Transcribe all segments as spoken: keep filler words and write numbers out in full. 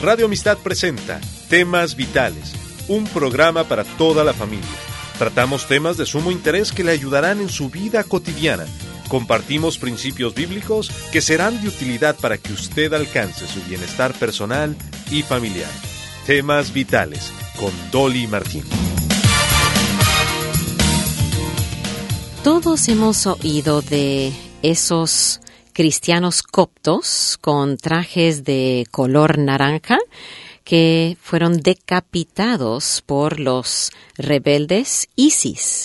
Radio Amistad presenta Temas Vitales, un programa para toda la familia. Tratamos temas de sumo interés que le ayudarán en su vida cotidiana. Compartimos principios bíblicos que serán de utilidad para que usted alcance su bienestar personal y familiar. Temas Vitales, con Dolly Martín. Todos hemos oído de esos cristianos coptos con trajes de color naranja que fueron decapitados por los rebeldes ISIS.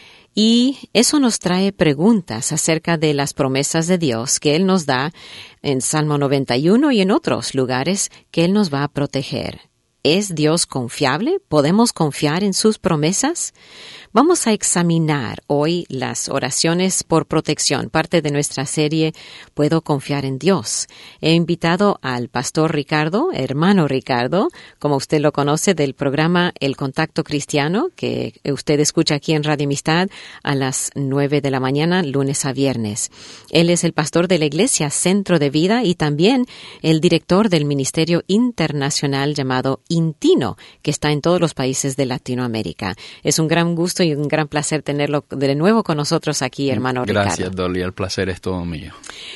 Y eso nos trae preguntas acerca de las promesas de Dios que Él nos da en Salmo noventa y uno y en otros lugares que Él nos va a proteger. ¿Es Dios confiable? ¿Podemos confiar en sus promesas? Vamos a examinar hoy las oraciones por protección, parte de nuestra serie Puedo confiar en Dios. He invitado al pastor Ricardo, hermano Ricardo, como usted lo conoce, del programa El Contacto Cristiano, que usted escucha aquí en Radio Amistad a las nueve de la mañana, lunes a viernes. Él es el pastor de la Iglesia Centro de Vida y también el director del Ministerio Internacional llamado INTINO, que está en todos los países de Latinoamérica. Es un gran gusto y un gran placer tenerlo de nuevo con nosotros aquí, hermano Ricardo. Gracias, Dolly. El placer es todo mío.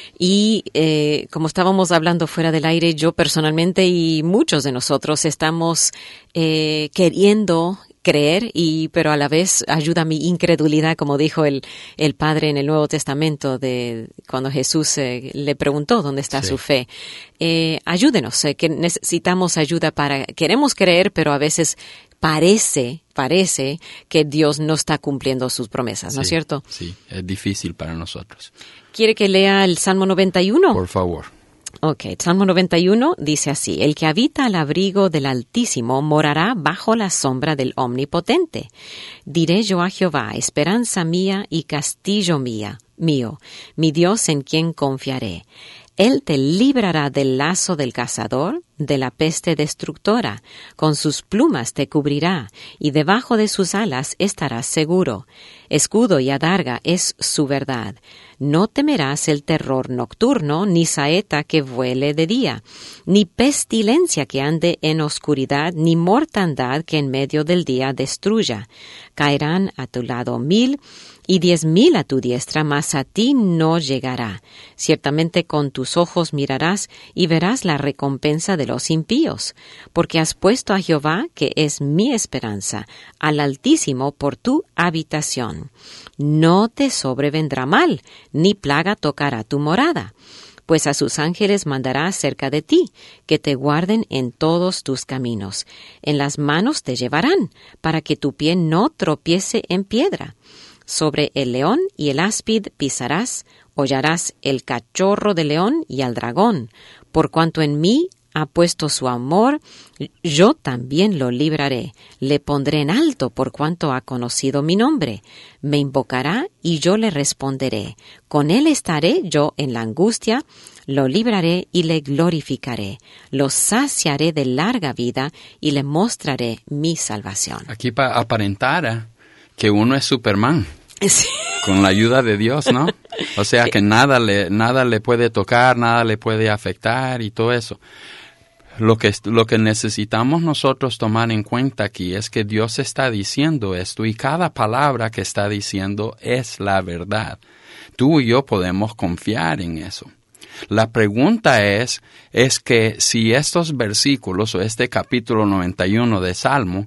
Y eh, como estábamos hablando fuera del aire, yo personalmente y muchos de nosotros estamos eh, queriendo creer, y pero a la vez ayuda mi incredulidad, como dijo el, el Padre en el Nuevo Testamento, de cuando Jesús eh, le preguntó dónde está sí. su fe. Eh, ayúdenos, eh, que necesitamos ayuda para, queremos creer, pero a veces parece, parece que Dios no está cumpliendo sus promesas, ¿no es sí, cierto? Sí, es difícil para nosotros. ¿Quiere que lea el Salmo noventa y uno? Por favor. Ok, Salmo noventa y uno dice así: El que habita al abrigo del Altísimo morará bajo la sombra del Omnipotente. Diré yo a Jehová, esperanza mía y castillo mía, mío, mi Dios en quien confiaré. Él te librará del lazo del cazador, de la peste destructora. Con sus plumas te cubrirá, y debajo de sus alas estarás seguro. Escudo y adarga es su verdad. No temerás el terror nocturno, ni saeta que vuele de día, ni pestilencia que ande en oscuridad, ni mortandad que en medio del día destruya. Caerán a tu lado mil y diez mil a tu diestra, mas a ti no llegará. Ciertamente con tus ojos mirarás y verás la recompensa de los impíos, porque has puesto a Jehová, que es mi esperanza, al Altísimo por tu habitación. No te sobrevendrá mal, ni plaga tocará tu morada, pues a sus ángeles mandará cerca de ti, que te guarden en todos tus caminos. En las manos te llevarán, para que tu pie no tropiece en piedra. Sobre el león y el áspid pisarás, hollarás el cachorro de león y al dragón. Por cuanto en mí ha puesto su amor, yo también lo libraré. Le pondré en alto por cuanto ha conocido mi nombre. Me invocará y yo le responderé. Con él estaré yo en la angustia, lo libraré y le glorificaré. Lo saciaré de larga vida y le mostraré mi salvación. Aquí pa- aparentara que uno es Superman. Sí. Con la ayuda de Dios, ¿no? O sea que nada le, nada le puede tocar, nada le puede afectar y todo eso. Lo que, lo que necesitamos nosotros tomar en cuenta aquí es que Dios está diciendo esto y cada palabra que está diciendo es la verdad. Tú y yo podemos confiar en eso. La pregunta es, es que si estos versículos o este capítulo noventa y uno de Salmo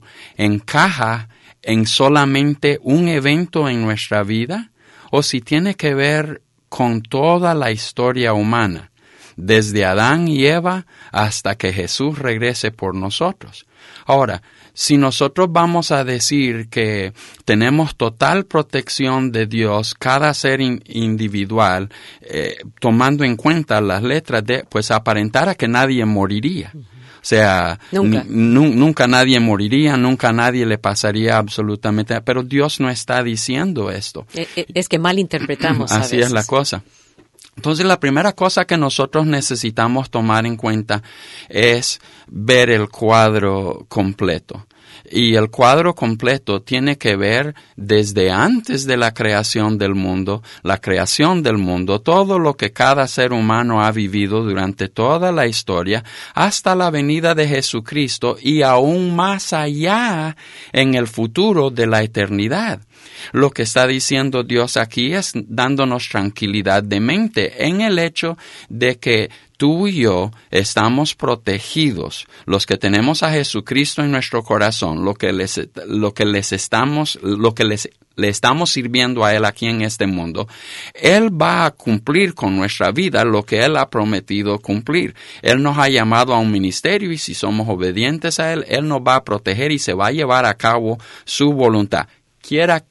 encaja en solamente un evento en nuestra vida o si tiene que ver con toda la historia humana, desde Adán y Eva hasta que Jesús regrese por nosotros. Ahora, si nosotros vamos a decir que tenemos total protección de Dios, cada ser in- individual, eh, tomando en cuenta las letras de, pues aparentara que nadie moriría. O sea, nunca. N- nunca nadie moriría, nunca a nadie le pasaría absolutamente nada, pero Dios no está diciendo esto. Es que malinterpretamos a Así veces. es la cosa. Entonces, la primera cosa que nosotros necesitamos tomar en cuenta es ver el cuadro completo. Y el cuadro completo tiene que ver desde antes de la creación del mundo, la creación del mundo, todo lo que cada ser humano ha vivido durante toda la historia, hasta la venida de Jesucristo y aún más allá en el futuro de la eternidad. Lo que está diciendo Dios aquí es dándonos tranquilidad de mente en el hecho de que tú y yo estamos protegidos, los que tenemos a Jesucristo en nuestro corazón, lo que les, lo que les estamos, lo que les, le estamos sirviendo a Él aquí en este mundo. Él va a cumplir con nuestra vida lo que Él ha prometido cumplir. Él nos ha llamado a un ministerio y si somos obedientes a Él, Él nos va a proteger y se va a llevar a cabo su voluntad. Quiera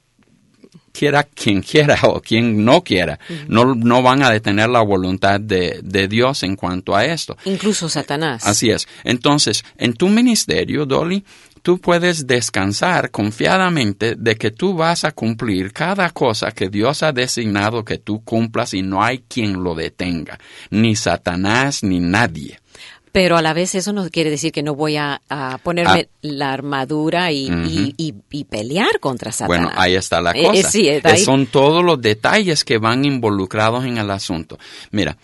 quiera quien quiera o quien no quiera, uh-huh. no, no van a detener la voluntad de, de Dios en cuanto a esto. Incluso Satanás. Así es. Entonces, en tu ministerio, Dolly, tú puedes descansar confiadamente de que tú vas a cumplir cada cosa que Dios ha designado que tú cumplas y no hay quien lo detenga, ni Satanás ni nadie. Pero a la vez eso no quiere decir que no voy a, a ponerme ah. la armadura y, uh-huh. y, y, y pelear contra Satanás. Bueno, ahí está la cosa. Eh, sí, eh, ahí. Son todos los detalles que van involucrados en el asunto. Mira,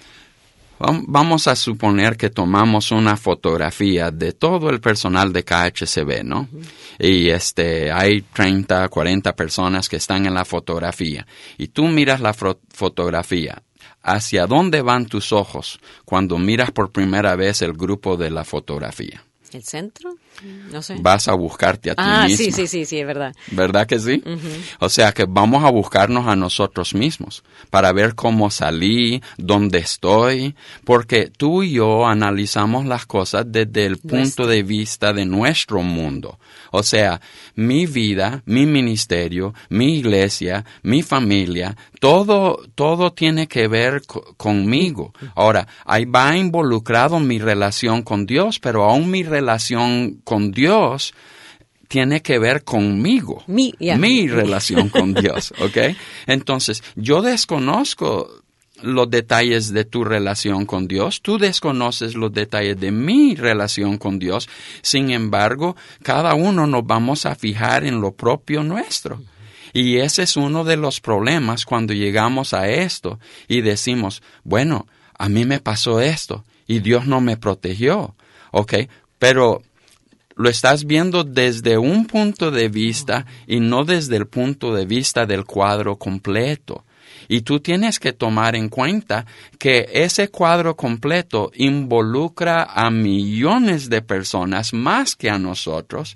vamos a suponer que tomamos una fotografía de todo el personal de K H C B, ¿no? Uh-huh. Y este, hay treinta, cuarenta personas que están en la fotografía. Y tú miras la fo- fotografía. ¿Hacia dónde van tus ojos cuando miras por primera vez el grupo de la fotografía? ¿El centro? No sé. Vas a buscarte a ti ah, misma. sí, sí, sí, sí, es verdad. ¿Verdad que sí? Uh-huh. O sea que vamos a buscarnos a nosotros mismos para ver cómo salí, dónde estoy, porque tú y yo analizamos las cosas desde el punto nuestro. de vista de nuestro mundo. O sea, mi vida, mi ministerio, mi iglesia, mi familia, todo, todo tiene que ver co- conmigo. Ahora, ahí va involucrado mi relación con Dios, pero aún mi relación con Dios tiene que ver conmigo, mi, yeah. mi relación con Dios, ¿ok? Entonces, yo desconozco los detalles de tu relación con Dios, tú desconoces los detalles de mi relación con Dios, sin embargo, cada uno nos vamos a fijar en lo propio nuestro. Y ese es uno de los problemas cuando llegamos a esto y decimos, bueno, a mí me pasó esto y Dios no me protegió, ¿ok? Pero lo estás viendo desde un punto de vista y no desde el punto de vista del cuadro completo. Y tú tienes que tomar en cuenta que ese cuadro completo involucra a millones de personas más que a nosotros,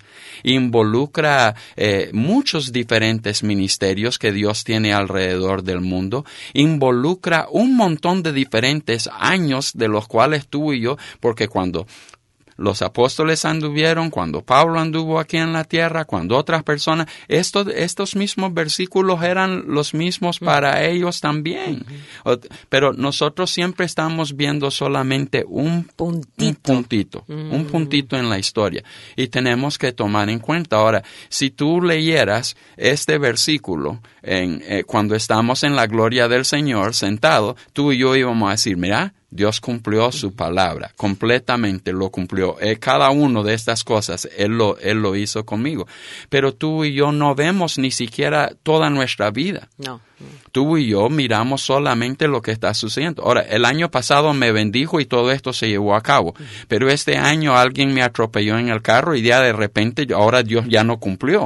involucra eh, muchos diferentes ministerios que Dios tiene alrededor del mundo, involucra un montón de diferentes años de los cuales tú y yo, porque cuando los apóstoles anduvieron, cuando Pablo anduvo aquí en la tierra, cuando otras personas, estos, estos mismos versículos eran los mismos para ellos también. Uh-huh. Pero nosotros siempre estamos viendo solamente un puntito, un puntito, uh-huh. un puntito en la historia. Y tenemos que tomar en cuenta. Ahora, si tú leyeras este versículo en, eh, cuando estamos en la gloria del Señor sentado, tú y yo íbamos a decir, mira, Dios cumplió su palabra, completamente lo cumplió. Eh, cada uno de estas cosas, Él lo, Él lo hizo conmigo. Pero tú y yo no vemos ni siquiera toda nuestra vida. No. Tú y yo miramos solamente lo que está sucediendo. Ahora, el año pasado me bendijo y todo esto se llevó a cabo. Pero este año alguien me atropelló en el carro y ya de repente, ahora Dios ya no cumplió.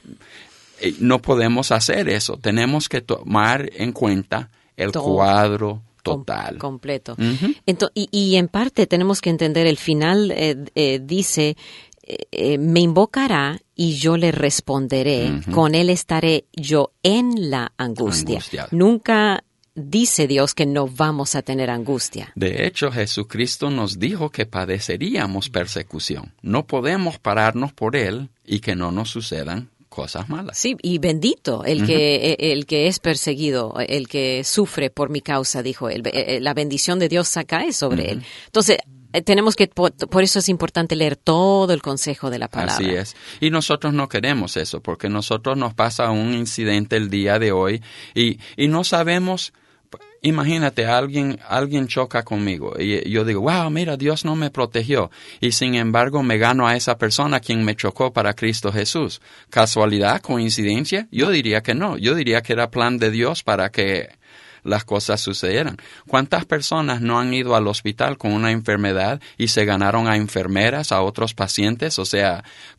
No podemos hacer eso. Tenemos que tomar en cuenta el todo. cuadro total. Com- completo. Uh-huh. Entonces, y, y en parte tenemos que entender, el final eh, eh, dice, eh, me invocará y yo le responderé, uh-huh. con él estaré yo en la angustia. Angustiado. Nunca dice Dios que no vamos a tener angustia. De hecho, Jesucristo nos dijo que padeceríamos persecución. No podemos pararnos por él y que no nos sucedan cosas malas. Sí, y bendito el uh-huh. que el que es perseguido, el que sufre por mi causa, dijo él. La bendición de Dios cae sobre uh-huh. él. Entonces, tenemos que, por, por eso es importante leer todo el consejo de la palabra. Así es. Y nosotros no queremos eso, porque nosotros nos pasa un incidente el día de hoy y, y no sabemos, imagínate, alguien, alguien choca conmigo y yo digo, wow, mira, Dios no me protegió. Y sin embargo me gano a esa persona quien me chocó para Cristo Jesús. ¿Casualidad? ¿Coincidencia? Yo diría que no. Yo diría que era plan de Dios para que las cosas sucedieran. ¿Cuántas personas no han ido al hospital con una enfermedad y se ganaron a enfermeras, a otros pacientes? O sea,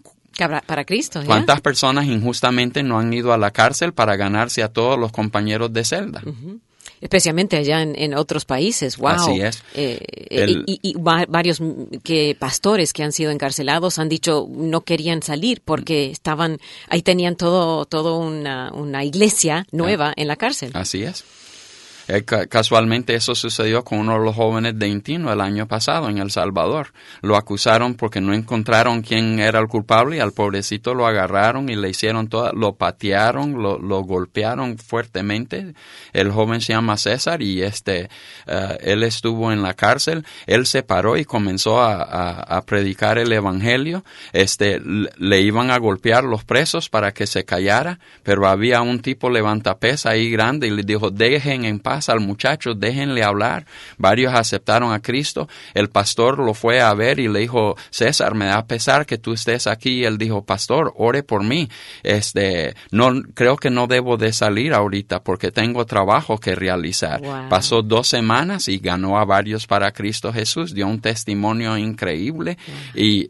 para Cristo, ¿ya? ¿Cuántas personas injustamente no han ido a la cárcel para ganarse a todos los compañeros de celda? Uh-huh. Especialmente allá en, en otros países. Wow. Así es. Eh, El, y, y, y varios que pastores que han sido encarcelados han dicho no querían salir porque estaban ahí, tenían todo todo una, una iglesia nueva en la cárcel. Así es. Eh, ca- casualmente eso sucedió con uno de los jóvenes de Intino el año pasado en El Salvador. Lo acusaron porque no encontraron quién era el culpable y al pobrecito lo agarraron y le hicieron todo, lo patearon, lo, lo golpearon fuertemente. El joven se llama César y este, uh, él estuvo en la cárcel. Él se paró y comenzó a, a, a predicar el evangelio. Este, le, le iban a golpear los presos para que se callara, pero había un tipo levantapés ahí grande y le dijo, dejen en paz al muchacho, déjenle hablar. Varios aceptaron a Cristo. El pastor lo fue a ver y le dijo, César, me da pesar que tú estés aquí. Y él dijo, pastor, ore por mí. Este, no, creo que no debo de salir ahorita porque tengo trabajo que realizar. Wow. Pasó dos semanas y ganó a varios para Cristo Jesús. Dio un testimonio increíble. Wow. y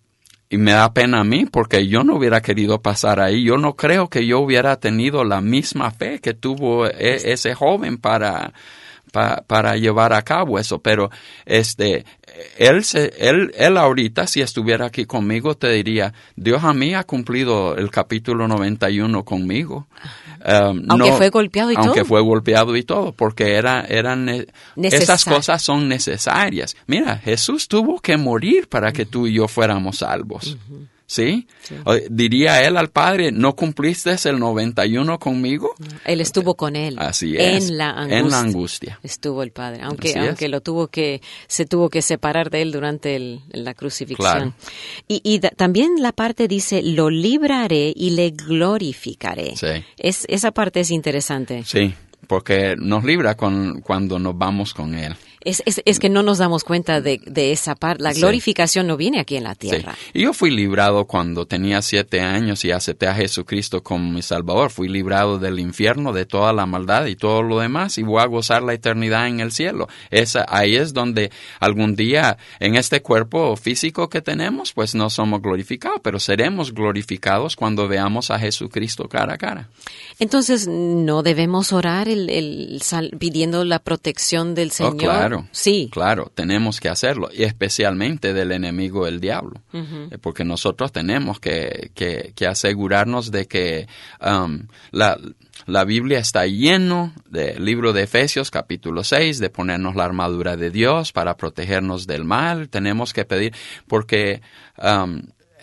Y me da pena a mí porque yo no hubiera querido pasar ahí. Yo no creo que yo hubiera tenido la misma fe que tuvo e- ese joven para, pa, para llevar a cabo eso. Pero este, él, se, él, él ahorita, si estuviera aquí conmigo, te diría, Dios a mí ha cumplido el capítulo noventa y uno conmigo. Um, aunque no, fue golpeado y aunque todo. Aunque fue golpeado y todo, porque era, eran ne- esas cosas son necesarias. Mira, Jesús tuvo que morir para que uh-huh. tú y yo fuéramos salvos. Uh-huh. ¿Sí? ¿Sí? Diría él al Padre, ¿no cumpliste el noventa y uno conmigo? No, él estuvo con él. Así es. En la angustia. En la angustia. Estuvo el Padre, aunque aunque lo tuvo que se tuvo que separar de él durante el, la crucifixión. Claro. Y, y da, también la parte dice, lo libraré y le glorificaré. Sí. Es, esa parte es interesante. Sí, porque nos libra con, cuando nos vamos con él. Es, es, es que no nos damos cuenta de, de esa parte. La glorificación sí. no viene aquí en la tierra. Sí. Y yo fui librado cuando tenía siete años y acepté a Jesucristo como mi Salvador. Fui librado del infierno, de toda la maldad y todo lo demás, y voy a gozar la eternidad en el cielo. Esa, ahí es donde algún día, en este cuerpo físico que tenemos, pues no somos glorificados, pero seremos glorificados cuando veamos a Jesucristo cara a cara. Entonces, ¿no debemos orar el, el, sal, pidiendo la protección del Señor? Oh, claro. Sí. Claro, tenemos que hacerlo, y especialmente del enemigo, el diablo, uh-huh. porque nosotros tenemos que, que, que asegurarnos de que um, la, la Biblia está lleno del libro de Efesios, capítulo seis, de ponernos la armadura de Dios para protegernos del mal. Tenemos que pedir, porque um,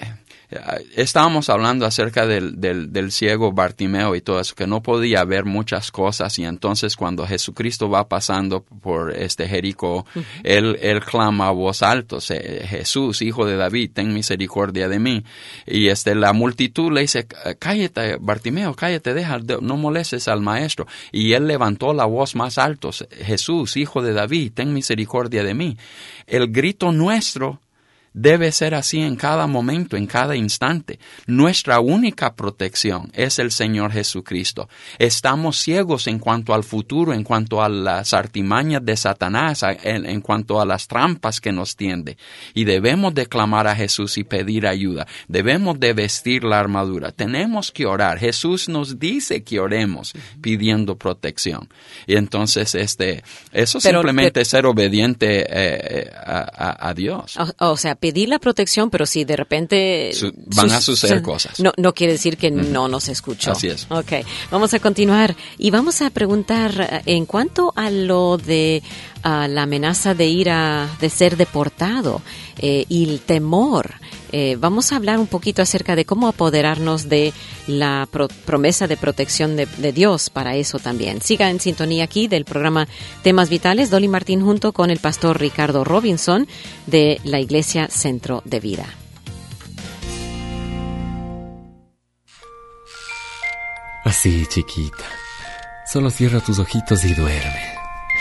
estábamos hablando acerca del, del, del ciego Bartimeo y todo eso, que no podía ver muchas cosas, y entonces cuando Jesucristo va pasando por este Jericó, uh-huh. él, él clama a voz alta, Jesús, hijo de David, ten misericordia de mí. Y este, la multitud le dice, cállate Bartimeo, cállate, deja, no molestes al maestro. Y él levantó la voz más alto, Jesús, hijo de David, ten misericordia de mí. El grito nuestro debe ser así en cada momento, en cada instante. Nuestra única protección es el Señor Jesucristo. Estamos ciegos en cuanto al futuro, en cuanto a las artimañas de Satanás, en, en cuanto a las trampas que nos tiende. Y debemos de clamar a Jesús y pedir ayuda. Debemos de vestir la armadura. Tenemos que orar. Jesús nos dice que oremos pidiendo protección. Y entonces, este, eso pero, simplemente pero, es ser obediente eh, a, a, a Dios. O, o sea, pedir la protección, pero si de repente Su, van sus, a suceder su, cosas. No, no quiere decir que uh-huh. no nos escuchó. Así es. Ok, vamos a continuar y vamos a preguntar en cuanto a lo de uh, la amenaza de ir a, de ser deportado eh, y el temor. Eh, vamos a hablar un poquito acerca de cómo apoderarnos de la pro- promesa de protección de, de Dios para eso también. Siga en sintonía aquí del programa Temas Vitales, Dolly Martín junto con el pastor Ricardo Robinson de la Iglesia Centro de Vida. Así, chiquita. Solo cierra tus ojitos y duerme.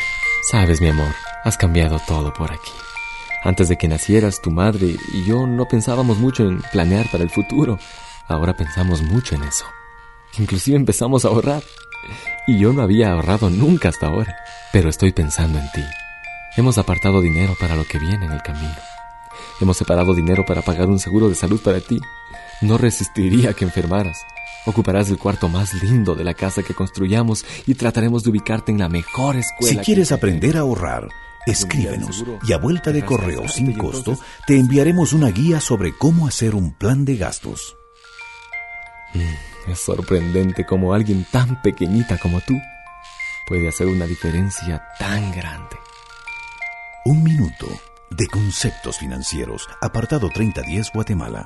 Sabes, mi amor, has cambiado todo por aquí. Antes de que nacieras, tu madre y yo no pensábamos mucho en planear para el futuro. Ahora pensamos mucho en eso. Inclusive empezamos a ahorrar. Y yo no había ahorrado nunca hasta ahora. Pero estoy pensando en ti. Hemos apartado dinero para lo que viene en el camino. Hemos separado dinero para pagar un seguro de salud para ti. No resistiría que enfermaras. Ocuparás el cuarto más lindo de la casa que construyamos y trataremos de ubicarte en la mejor escuela. Si quieres aprender a ahorrar, escríbenos y a vuelta de correo sin costo te enviaremos una guía sobre cómo hacer un plan de gastos. Mm, es sorprendente cómo alguien tan pequeñita como tú puede hacer una diferencia tan grande. Un minuto de conceptos financieros, apartado treinta diez, Guatemala.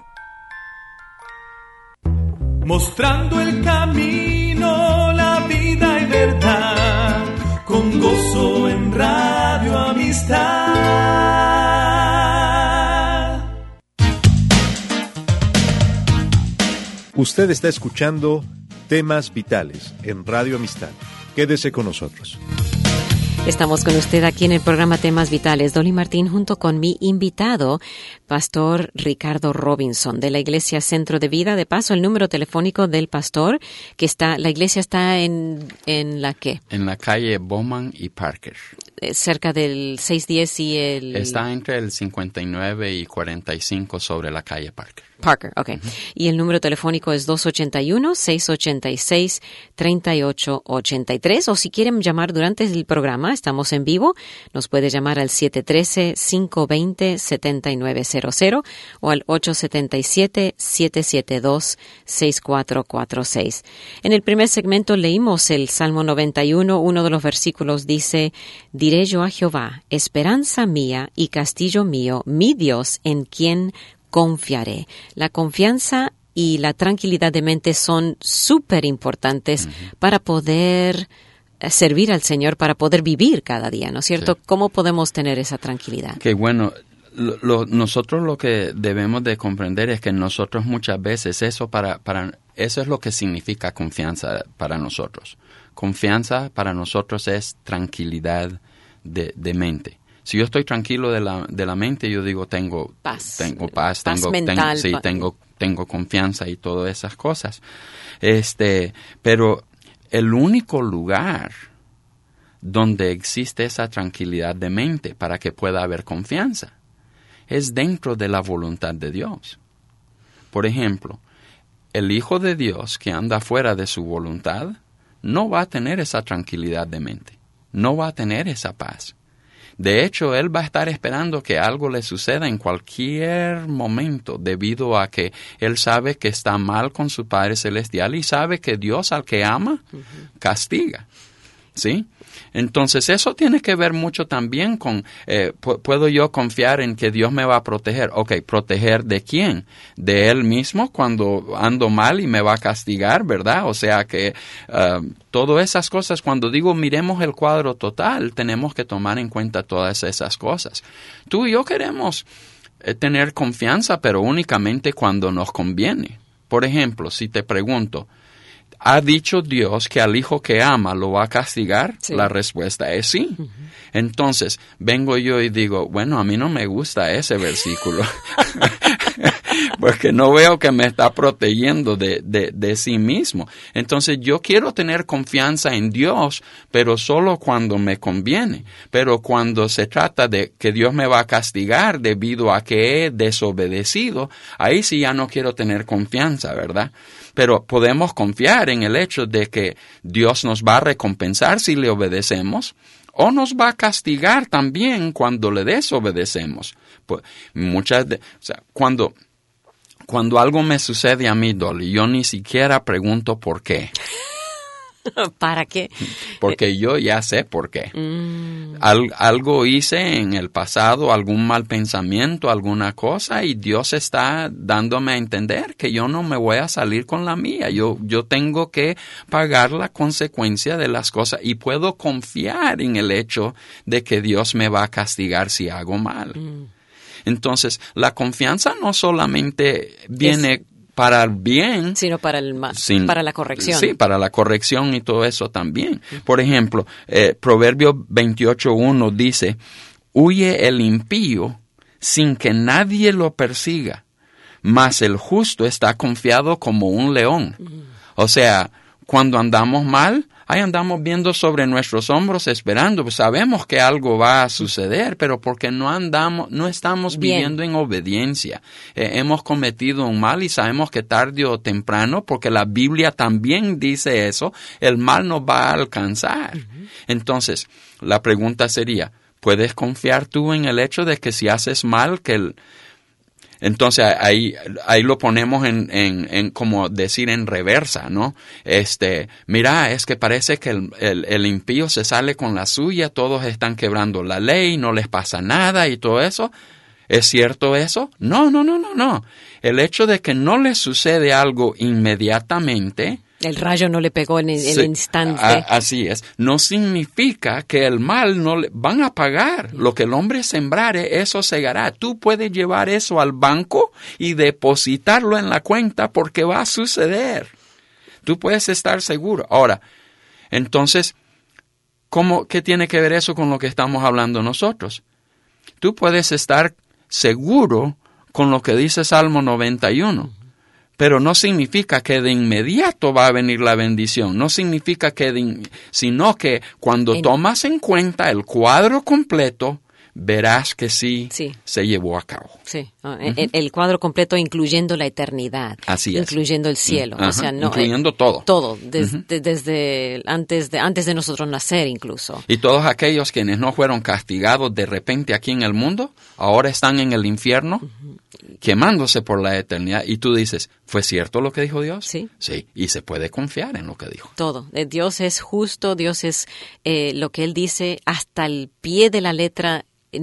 Mostrando el camino, la vida y verdad, con gozo en Radio Amistad. Usted está escuchando Temas Vitales en Radio Amistad. Quédese con nosotros. Estamos con usted aquí en el programa Temas Vitales. Dolly Martín junto con mi invitado, Pastor Ricardo Robinson, de la Iglesia Centro de Vida. De paso, el número telefónico del pastor, que está, la iglesia está en, ¿en la qué? En la calle Bowman y Parker. Eh, cerca del seiscientos diez y el... Está entre el cincuenta y nueve y cuarenta y cinco sobre la calle Parker. Parker, ok. Uh-huh. Y el número telefónico es dos ocho uno, seis ocho seis, tres ocho ocho tres. O si quieren llamar durante el programa, estamos en vivo, nos puede llamar al siete uno tres, cinco dos cero, siete nueve cero cero o al ocho siete siete, siete siete dos, seis cuatro cuatro seis. En el primer segmento leímos el Salmo noventa y uno. Uno de los versículos dice: Diré yo a Jehová, esperanza mía y castillo mío, mi Dios, en quien confiaré. La confianza y la tranquilidad de mente son súper importantes uh-huh. para poder servir al Señor, para poder vivir cada día, ¿no es cierto? Sí. ¿Cómo podemos tener esa tranquilidad? Que bueno, lo, lo, nosotros lo que debemos de comprender es que nosotros muchas veces eso para, para eso es lo que significa confianza para nosotros. Confianza para nosotros es tranquilidad de, de mente. Si yo estoy tranquilo de la de la mente, yo digo tengo paz, tengo paz, paz tengo mental, ten, sí, pa- tengo tengo confianza y todas esas cosas. Este, pero el único lugar donde existe esa tranquilidad de mente para que pueda haber confianza es dentro de la voluntad de Dios. Por ejemplo, el Hijo de Dios que anda fuera de su voluntad no va a tener esa tranquilidad de mente, no va a tener esa paz. De hecho, él va a estar esperando que algo le suceda en cualquier momento, debido a que él sabe que está mal con su Padre Celestial y sabe que Dios al que ama, uh-huh. castiga. ¿Sí? Entonces, eso tiene que ver mucho también con, eh, pu- ¿puedo yo confiar en que Dios me va a proteger? Ok, ¿proteger de quién? De Él mismo cuando ando mal y me va a castigar, ¿verdad? O sea que uh, todas esas cosas, cuando digo miremos el cuadro total, tenemos que tomar en cuenta todas esas cosas. Tú y yo queremos eh, tener confianza, pero únicamente cuando nos conviene. Por ejemplo, si te pregunto, ¿ha dicho Dios que al hijo que ama lo va a castigar? Sí. La respuesta es sí. Uh-huh. Entonces, vengo yo y digo, bueno, a mí no me gusta ese versículo. Porque no veo que me está protegiendo de, de, de sí mismo. Entonces, yo quiero tener confianza en Dios, pero solo cuando me conviene. Pero cuando se trata de que Dios me va a castigar debido a que he desobedecido, ahí sí ya no quiero tener confianza, ¿verdad? Pero podemos confiar en el hecho de que Dios nos va a recompensar si le obedecemos, o nos va a castigar también cuando le desobedecemos. Pues, muchas de, o sea, cuando, cuando algo me sucede a mí, Dolly, yo ni siquiera pregunto por qué. ¿Para qué? Porque yo ya sé por qué. Mm. Al, algo hice en el pasado, algún mal pensamiento, alguna cosa, y Dios está dándome a entender que yo no me voy a salir con la mía. Yo, yo tengo que pagar la consecuencia de las cosas y puedo confiar en el hecho de que Dios me va a castigar si hago mal. Mm. Entonces, la confianza no solamente viene... Es... para el bien, sino para el mal, sin, para la corrección. Sí, para la corrección y todo eso también. Por ejemplo, eh, Proverbio veintiocho uno dice, huye el impío sin que nadie lo persiga, mas el justo está confiado como un león. Mm. O sea, cuando andamos mal, ahí andamos viendo sobre nuestros hombros esperando, pues sabemos que algo va a suceder, pero porque no andamos, no estamos Bien. viviendo en obediencia. Eh, hemos cometido un mal y sabemos que tarde o temprano, porque la Biblia también dice eso, el mal nos va a alcanzar. Uh-huh. Entonces, la pregunta sería, ¿puedes confiar tú en el hecho de que si haces mal, que el Entonces ahí, ahí lo ponemos en, en, en, como decir, en reversa, ¿no? Este, mira, es que parece que el, el, el impío se sale con la suya, todos están quebrando la ley, no les pasa nada y todo eso. ¿Es cierto eso? No, no, no, no, no. El hecho de que no les sucede algo inmediatamente, el rayo no le pegó en el, sí, el instante. A, así es. No significa que el mal no le van a pagar. Lo que el hombre sembrare, eso segará. Tú puedes llevar eso al banco y depositarlo en la cuenta porque va a suceder. Tú puedes estar seguro. Ahora, entonces, ¿cómo, qué tiene que ver eso con lo que estamos hablando nosotros? Tú puedes estar seguro con lo que dice Salmo noventa y uno. Pero no significa que de inmediato va a venir la bendición. No significa que, de, sino que cuando en, tomas en cuenta el cuadro completo, verás que sí, sí. se llevó a cabo. Sí, uh-huh. el, el cuadro completo incluyendo la eternidad. Así es. Incluyendo el cielo. Uh-huh. O sea, no, incluyendo eh, todo. Todo, des, uh-huh. de, desde antes de, antes de nosotros nacer incluso. Y todos aquellos quienes no fueron castigados de repente aquí en el mundo, ahora están en el infierno, uh-huh. quemándose por la eternidad. Y tú dices, ¿fue cierto lo que dijo Dios? Sí. Sí, y se puede confiar en lo que dijo. Todo. Dios es justo, Dios es eh, lo que Él dice hasta el pie de la letra.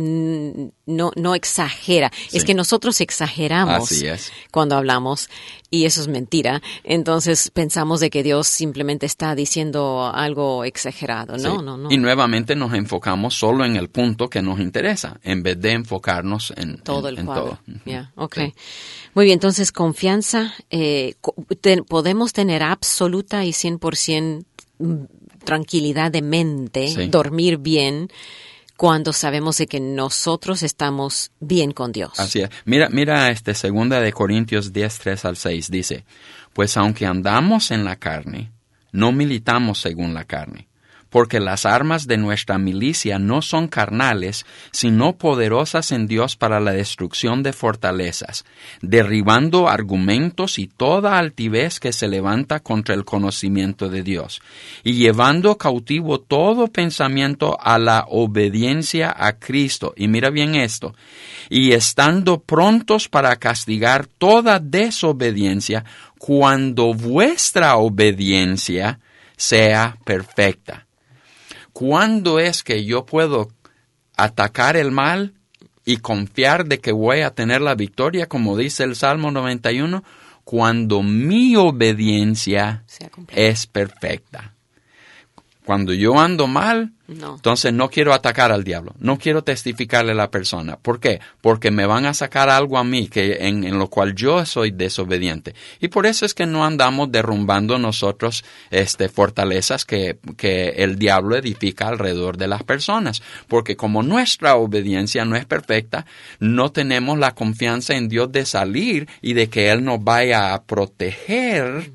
No, no exagera. Sí. Es que nosotros exageramos Así es. cuando hablamos y eso es mentira. Entonces pensamos de que Dios simplemente está diciendo algo exagerado. No, sí. no, no. Y nuevamente nos enfocamos solo en el punto que nos interesa, en vez de enfocarnos en todo. En, el en cuadro. todo. Yeah, okay. Sí. Muy bien, entonces confianza. Eh, te, podemos tener absoluta y cien por ciento tranquilidad de mente, sí. dormir bien, cuando sabemos de que nosotros estamos bien con Dios. Así es. Mira, mira este segunda de Corintios diez, tres al seis, dice, pues aunque andamos en la carne, no militamos según la carne, porque las armas de nuestra milicia no son carnales, sino poderosas en Dios para la destrucción de fortalezas, derribando argumentos y toda altivez que se levanta contra el conocimiento de Dios, y llevando cautivo todo pensamiento a la obediencia a Cristo. Y mira bien esto, y estando prontos para castigar toda desobediencia, cuando vuestra obediencia sea perfecta. ¿Cuándo es que yo puedo atacar el mal y confiar de que voy a tener la victoria, como dice el Salmo noventa y uno? Cuando mi obediencia es perfecta. Cuando yo ando mal, no. entonces no quiero atacar al diablo, no quiero testificarle a la persona. ¿Por qué? Porque me van a sacar algo a mí que en, en lo cual yo soy desobediente. Y por eso es que no andamos derrumbando nosotros este, fortalezas que, que el diablo edifica alrededor de las personas. Porque como nuestra obediencia no es perfecta, no tenemos la confianza en Dios de salir y de que Él nos vaya a proteger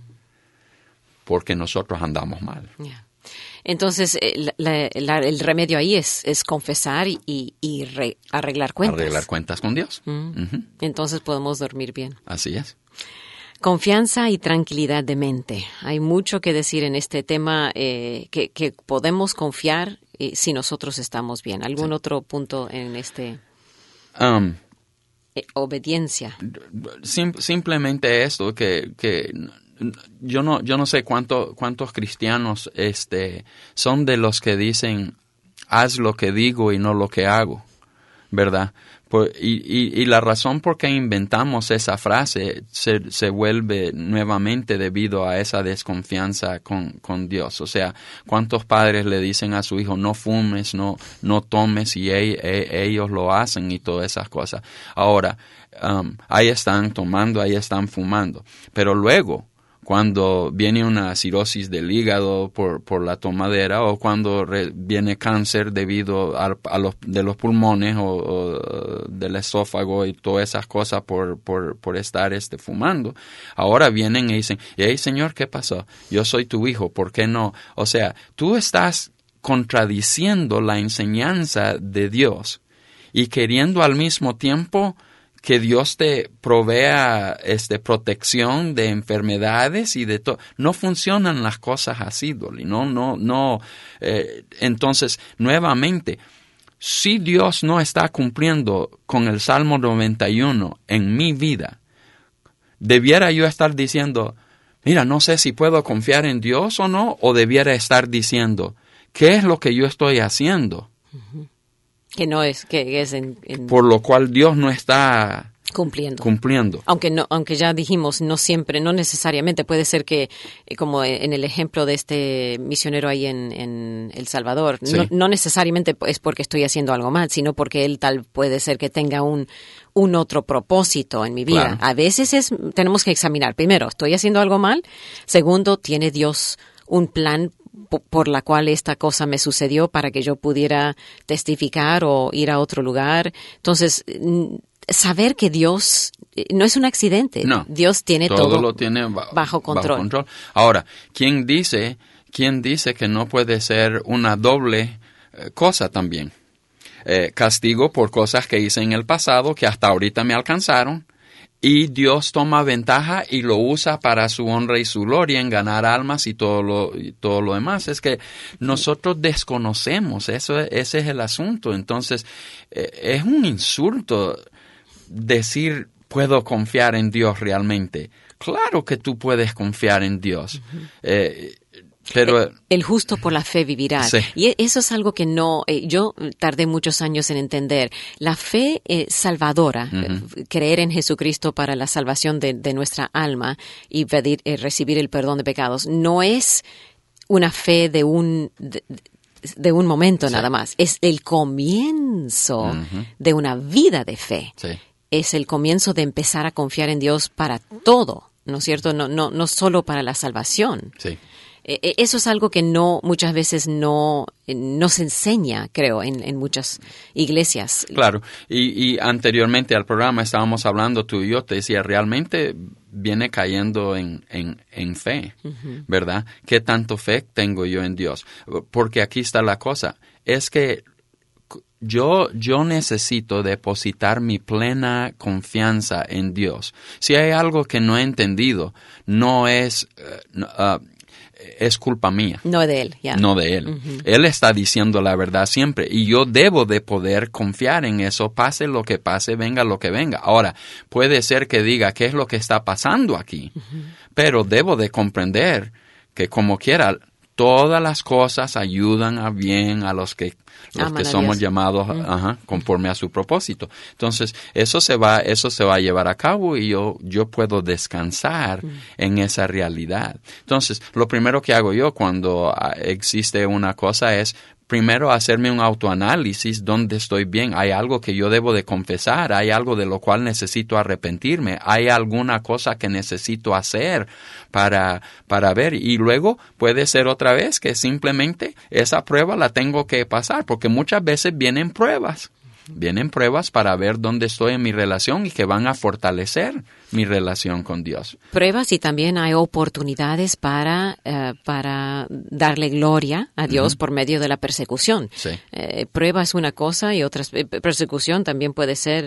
porque nosotros andamos mal. Yeah. Entonces, la, la, el remedio ahí es, es confesar y, y, y re, arreglar cuentas. Arreglar cuentas con Dios. Mm. Uh-huh. Entonces podemos dormir bien. Así es. Confianza y tranquilidad de mente. Hay mucho que decir en este tema, eh, que, que podemos confiar eh, si nosotros estamos bien. ¿Algún sí. otro punto en este? Um, eh, obediencia. Sim, simplemente esto, que... que Yo no, yo no sé cuánto, cuántos cristianos este, son de los que dicen, haz lo que digo y no lo que hago. ¿verdad? Por, y, y, y la razón por qué inventamos esa frase se, se vuelve nuevamente debido a esa desconfianza con, con Dios. O sea, ¿cuántos padres le dicen a su hijo, no fumes, no, no tomes, y e, e, ellos lo hacen y todas esas cosas? Ahora, um, ahí están tomando, ahí están fumando. Pero luego, cuando viene una cirrosis del hígado por, por la tomadera, o cuando re, viene cáncer debido a, a los, de los pulmones o, o del esófago y todas esas cosas por, por, por estar este, fumando, ahora vienen y dicen, hey, Señor, ¿qué pasó? Yo soy tu hijo, ¿por qué no? O sea, tú estás contradiciendo la enseñanza de Dios y queriendo al mismo tiempo que Dios te provea este, protección de enfermedades y de todo. No funcionan las cosas así, Dolly. No, no, no. Eh, entonces, nuevamente, si Dios no está cumpliendo con el Salmo noventa y uno en mi vida, debiera yo estar diciendo, mira, no sé si puedo confiar en Dios o no, o debiera estar diciendo, ¿qué es lo que yo estoy haciendo? Uh-huh. Que no es, que es en, en... Por lo cual Dios no está cumpliendo. cumpliendo. Aunque no, aunque ya dijimos, no siempre, no necesariamente. Puede ser que, como en el ejemplo de este misionero ahí en, en El Salvador, sí. no, no necesariamente es porque estoy haciendo algo mal, sino porque él tal puede ser que tenga un, un otro propósito en mi vida. Claro. A veces es, tenemos que examinar. Primero, ¿estoy haciendo algo mal? Segundo, ¿tiene Dios un plan por la cual esta cosa me sucedió para que yo pudiera testificar o ir a otro lugar? Entonces, saber que Dios no es un accidente. No, Dios tiene todo, todo lo tiene ba- bajo control. bajo control. Ahora, ¿quién dice, quién dice que no puede ser una doble eh, cosa también? Eh, castigo por cosas que hice en el pasado que hasta ahorita me alcanzaron, y Dios toma ventaja y lo usa para su honra y su gloria en ganar almas y todo lo, y todo lo demás. Es que nosotros desconocemos, eso, ese es el asunto. Entonces, eh, es un insulto decir, puedo confiar en Dios realmente. Claro que tú puedes confiar en Dios. Uh-huh. eh, Pero, el, el justo por la fe vivirá. Sí. Y eso es algo que no, eh, yo tardé muchos años en entender. La fe eh, salvadora, uh-huh. eh, creer en Jesucristo para la salvación de, de nuestra alma y pedir, eh, recibir el perdón de pecados, no es una fe de un... De, de un momento sí. nada más. Es el comienzo uh-huh. de una vida de fe. Sí. Es el comienzo de empezar a confiar en Dios para todo, ¿no es cierto? No, no, no solo para la salvación. Sí. Eso es algo que no muchas veces no, no se enseña, creo, en, en muchas iglesias. Claro, y, y anteriormente al programa estábamos hablando, tú y yo, te decía, realmente viene cayendo en, en, en fe, uh-huh. ¿verdad? ¿Qué tanto fe tengo yo en Dios? Porque aquí está la cosa, es que Yo, yo necesito depositar mi plena confianza en Dios. Si hay algo que no he entendido, no es... Uh, uh, es culpa mía. No de él, ya. Yeah. No de él. Uh-huh. Él está diciendo la verdad siempre y yo debo de poder confiar en eso, pase lo que pase, venga lo que venga. Ahora, puede ser que diga qué es lo que está pasando aquí, uh-huh. pero debo de comprender que como quiera, todas las cosas ayudan a bien a los que los que somos llamados uh-huh. ajá, conforme a su propósito. Entonces, eso se va eso se va a llevar a cabo y yo yo puedo descansar uh-huh. en esa realidad. Entonces, lo primero que hago yo cuando existe una cosa es primero hacerme un autoanálisis donde estoy bien. ¿Hay algo que yo debo de confesar? ¿Hay algo de lo cual necesito arrepentirme? ¿Hay alguna cosa que necesito hacer para, para ver? Y luego puede ser otra vez que simplemente esa prueba la tengo que pasar, porque muchas veces vienen pruebas. Vienen pruebas para ver dónde estoy en mi relación y que van a fortalecer mi relación con Dios. Pruebas y también hay oportunidades para, uh, para darle gloria a Dios uh-huh. por medio de la persecución. Sí. Eh, prueba es una cosa y otra eh, persecución también puede ser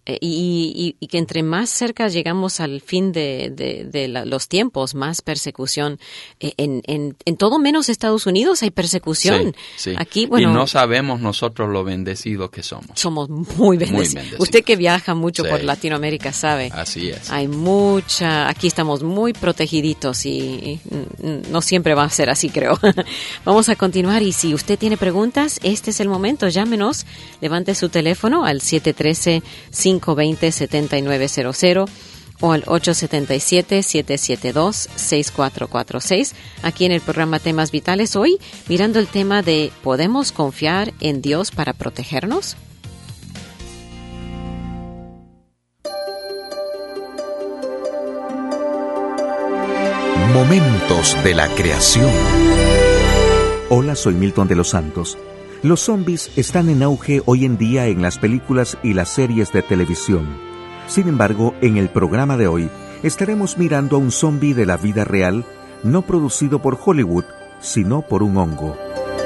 eh, y, y, y que entre más cerca llegamos al fin de, de, de la, los tiempos, más persecución. Eh, en, en, en todo menos Estados Unidos hay persecución. Sí, sí. Aquí, bueno, y no sabemos nosotros lo bendecidos que somos. Somos muy bendecidos. Muy bendecidos. Usted que viaja mucho Sí. por Latinoamérica sabe. Así es. Hay mucha, aquí estamos muy protegiditos y, y no siempre va a ser así, creo. Vamos a continuar y si usted tiene preguntas, este es el momento. Llámenos, levante su teléfono al siete uno tres, cinco dos cero, siete nueve cero cero o al ocho siete siete, siete siete dos, seis cuatro cuatro seis. Aquí en el programa Temas Vitales, hoy mirando el tema de ¿podemos confiar en Dios para protegernos? Momentos de la creación. Hola, soy Milton de los Santos. Los zombies están en auge hoy en día en las películas y las series de televisión. Sin embargo, en el programa de hoy estaremos mirando a un zombie de la vida real, no producido por Hollywood, sino por un hongo.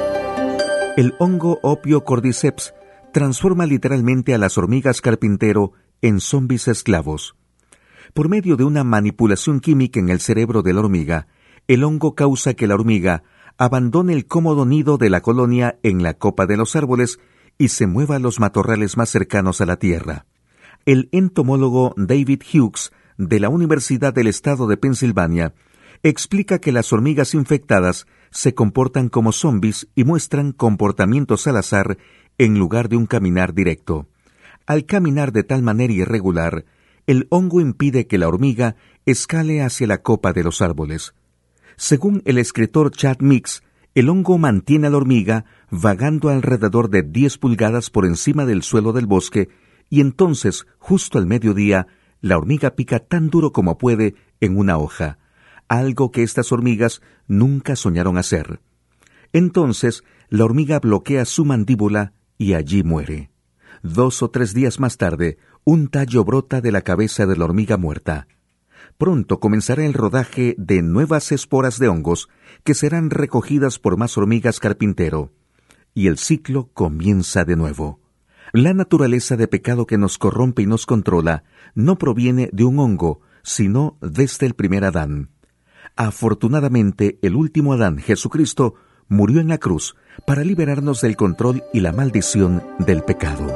El hongo Opio cordyceps transforma literalmente a las hormigas carpintero en zombies esclavos. Por medio de una manipulación química en el cerebro de la hormiga, el hongo causa que la hormiga abandone el cómodo nido de la colonia en la copa de los árboles y se mueva a los matorrales más cercanos a la tierra. El entomólogo David Hughes, de la Universidad del Estado de Pensilvania, explica que las hormigas infectadas se comportan como zombies y muestran comportamientos al azar en lugar de un caminar directo. Al caminar de tal manera irregular, el hongo impide que la hormiga escale hacia la copa de los árboles. Según el escritor Chad Mix, el hongo mantiene a la hormiga vagando alrededor de diez pulgadas por encima del suelo del bosque y entonces, justo al mediodía, la hormiga pica tan duro como puede en una hoja, algo que estas hormigas nunca soñaron hacer. Entonces, la hormiga bloquea su mandíbula y allí muere. Dos o tres días más tarde, un tallo brota de la cabeza de la hormiga muerta. Pronto comenzará el rodaje de nuevas esporas de hongos que serán recogidas por más hormigas carpintero. Y el ciclo comienza de nuevo. La naturaleza de pecado que nos corrompe y nos controla no proviene de un hongo, sino desde el primer Adán. Afortunadamente, el último Adán, Jesucristo, murió en la cruz para liberarnos del control y la maldición del pecado.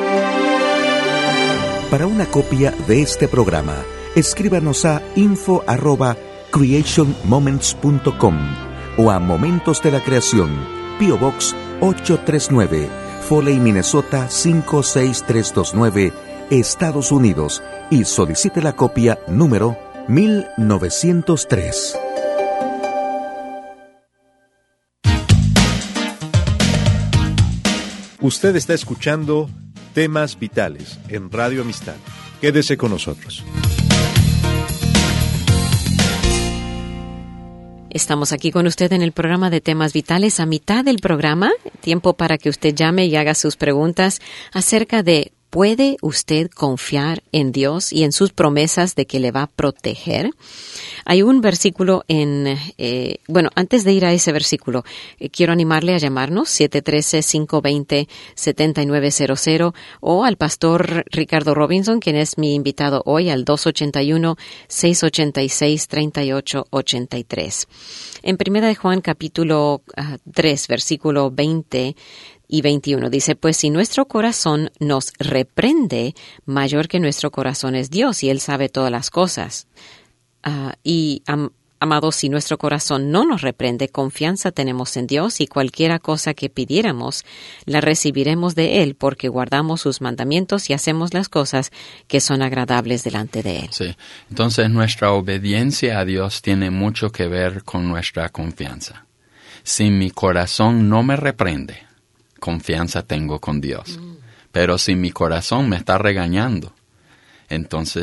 Para una copia de este programa, escríbanos a info arroba creation moments punto com o a Momentos de la Creación, P O Box ocho tres nueve, Foley, Minnesota cinco seis tres dos nueve, Estados Unidos, y solicite la copia número mil novecientos tres. Usted está escuchando Temas Vitales en Radio Amistad. Quédese con nosotros. Estamos aquí con usted en el programa de Temas Vitales. A mitad del programa, tiempo para que usted llame y haga sus preguntas acerca de ¿puede usted confiar en Dios y en sus promesas de que le va a proteger? Hay un versículo en, eh, bueno, antes de ir a ese versículo, eh, quiero animarle a llamarnos siete uno tres, cinco dos cero, siete nueve cero cero o al pastor Ricardo Robinson, quien es mi invitado hoy, al dos ocho uno, seis ocho seis, tres ocho ocho tres. En Primera de Juan, capítulo uh, tres, versículo veinte y veintiuno, dice, pues si nuestro corazón nos reprende, mayor que nuestro corazón es Dios, y Él sabe todas las cosas. Uh, y, am, amados, si nuestro corazón no nos reprende, confianza tenemos en Dios, y cualquiera cosa que pidiéramos, la recibiremos de Él, porque guardamos sus mandamientos y hacemos las cosas que son agradables delante de Él. Sí, entonces nuestra obediencia a Dios tiene mucho que ver con nuestra confianza. Si mi corazón no me reprende, confianza tengo con Dios. Mm. Pero si mi corazón me está regañando, entonces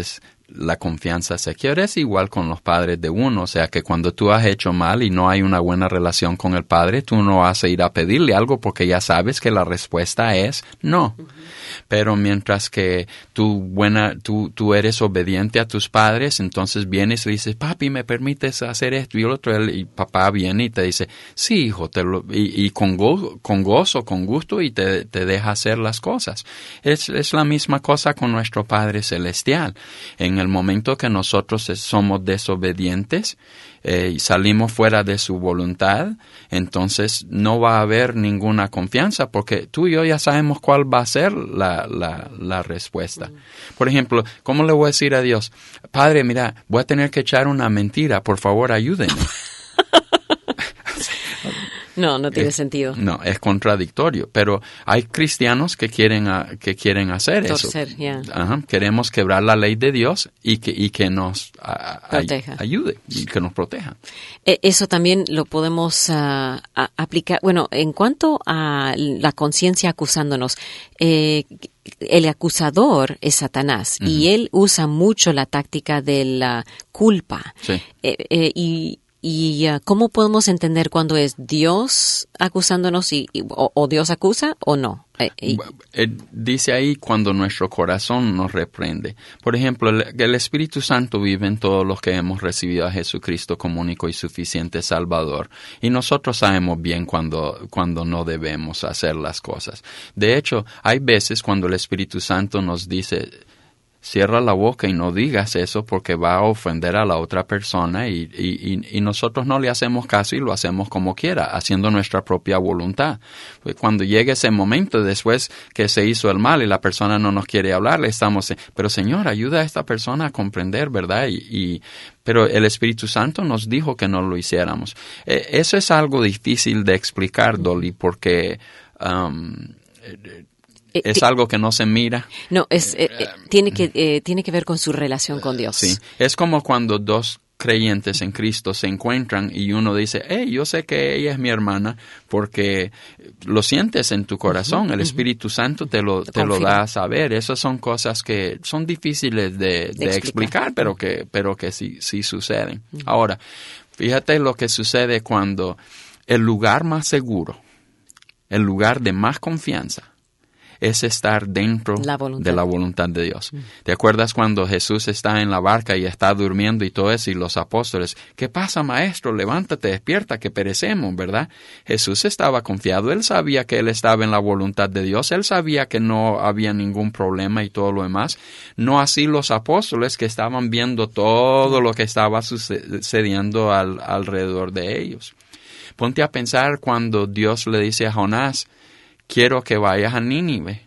la confianza se quiebra. Es igual con los padres de uno, o sea que cuando tú has hecho mal y no hay una buena relación con el padre, tú no vas a ir a pedirle algo porque ya sabes que la respuesta es no. Uh-huh. Pero mientras que tú, buena, tú, tú eres obediente a tus padres, entonces vienes y le dices, papi, ¿me permites hacer esto y el otro? Y papá viene y te dice, sí, hijo, te lo, y, y con, go, con gozo, con gusto, y te, te deja hacer las cosas. Es, es la misma cosa con nuestro Padre Celestial. En el momento que nosotros somos desobedientes eh, y salimos fuera de su voluntad, entonces no va a haber ninguna confianza porque tú y yo ya sabemos cuál va a ser la, la, la respuesta. Por ejemplo, ¿cómo le voy a decir a Dios? Padre, mira, voy a tener que echar una mentira, por favor, ayúdeme. No, no tiene es, sentido. No, es contradictorio. Pero hay cristianos que quieren, a, que quieren hacer Torcer, eso. Yeah. Ajá, queremos quebrar la ley de Dios y que, y que nos a, a, ayude y que nos proteja. Eso también lo podemos uh, a, aplicar. Bueno, en cuanto a la conciencia acusándonos, eh, el acusador es Satanás, uh-huh, y él usa mucho la táctica de la culpa. Sí. Eh, eh, y ¿Y uh, cómo podemos entender cuando es Dios acusándonos y, y, o, o Dios acusa o no? Eh, y... Dice ahí cuando nuestro corazón nos reprende. Por ejemplo, el, el Espíritu Santo vive en todos los que hemos recibido a Jesucristo como único y suficiente Salvador. Y nosotros sabemos bien cuando, cuando no debemos hacer las cosas. De hecho, hay veces cuando el Espíritu Santo nos dice, cierra la boca y no digas eso porque va a ofender a la otra persona y, y, y nosotros no le hacemos caso y lo hacemos como quiera, haciendo nuestra propia voluntad. Pues cuando llegue ese momento, después que se hizo el mal y la persona no nos quiere hablar, le estamos, pero Señor, ayuda a esta persona a comprender, ¿verdad? Y, y pero el Espíritu Santo nos dijo que no lo hiciéramos. Eh, eso es algo difícil de explicar, Dolly, porque Um, es algo que no se mira. No, es eh, eh, tiene que eh, tiene que ver con su relación con Dios. Sí, es como cuando dos creyentes en Cristo se encuentran y uno dice, hey, yo sé que ella es mi hermana porque lo sientes en tu corazón, uh-huh, el Espíritu uh-huh. Santo te lo te lo da a saber. Esas son cosas que son difíciles de, de, de explicar. explicar, pero que pero que sí sí suceden. Uh-huh. Ahora, fíjate lo que sucede cuando el lugar más seguro, el lugar de más confianza, es estar dentro de la voluntad de Dios. Mm. ¿Te acuerdas cuando Jesús está en la barca y está durmiendo y todo eso, y los apóstoles, ¿qué pasa, maestro? Levántate, despierta, que perecemos, ¿verdad? Jesús estaba confiado, él sabía que él estaba en la voluntad de Dios, él sabía que no había ningún problema y todo lo demás. No así los apóstoles que estaban viendo todo lo que estaba sucediendo al, alrededor de ellos. Ponte a pensar cuando Dios le dice a Jonás, quiero que vayas a Nínive.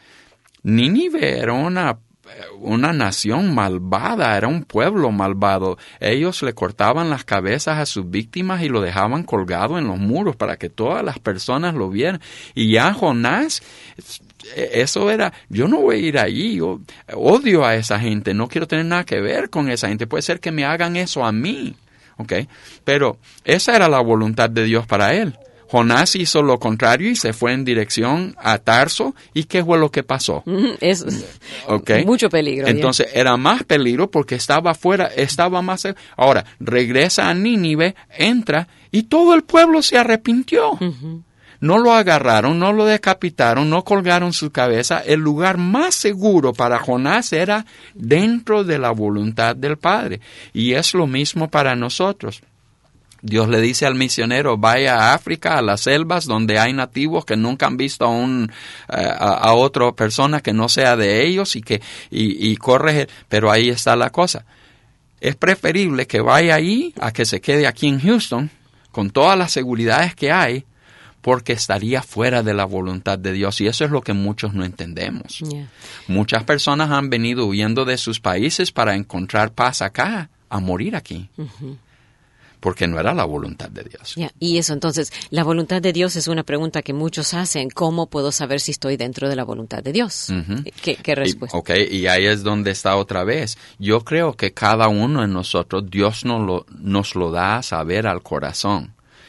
Nínive era una, una nación malvada, era un pueblo malvado. Ellos le cortaban las cabezas a sus víctimas y lo dejaban colgado en los muros para que todas las personas lo vieran. Y ya Jonás, eso era, yo no voy a ir allí, yo odio a esa gente, no quiero tener nada que ver con esa gente. Puede ser que me hagan eso a mí. Okay. Pero esa era la voluntad de Dios para él. Jonás hizo lo contrario y se fue en dirección a Tarso. ¿Y qué fue lo que pasó? Es okay. mucho peligro. Entonces ya. Era más peligro porque estaba afuera, estaba más... Ahora, regresa a Nínive, entra y todo el pueblo se arrepintió. Uh-huh. No lo agarraron, no lo decapitaron, no colgaron su cabeza. El lugar más seguro para Jonás era dentro de la voluntad del Padre. Y es lo mismo para nosotros. Dios le dice al misionero, vaya a África, a las selvas, donde hay nativos que nunca han visto a, un, a, a otra persona que no sea de ellos y que y, y corre. Pero ahí está la cosa. Es preferible que vaya ahí a que se quede aquí en Houston, con todas las seguridades que hay, porque estaría fuera de la voluntad de Dios. Y eso es lo que muchos no entendemos. Yeah. Muchas personas han venido huyendo de sus países para encontrar paz acá, a morir aquí. Uh-huh. Porque no era la voluntad de Dios. Yeah. Y eso, entonces, la voluntad de Dios es una pregunta que muchos hacen. ¿Cómo puedo saber si estoy dentro de la voluntad de Dios? Uh-huh. ¿Qué, qué respuesta? Y, ok, y ahí es donde está otra vez. Yo creo que cada uno de nosotros, Dios nos lo, nos lo da a saber al corazón.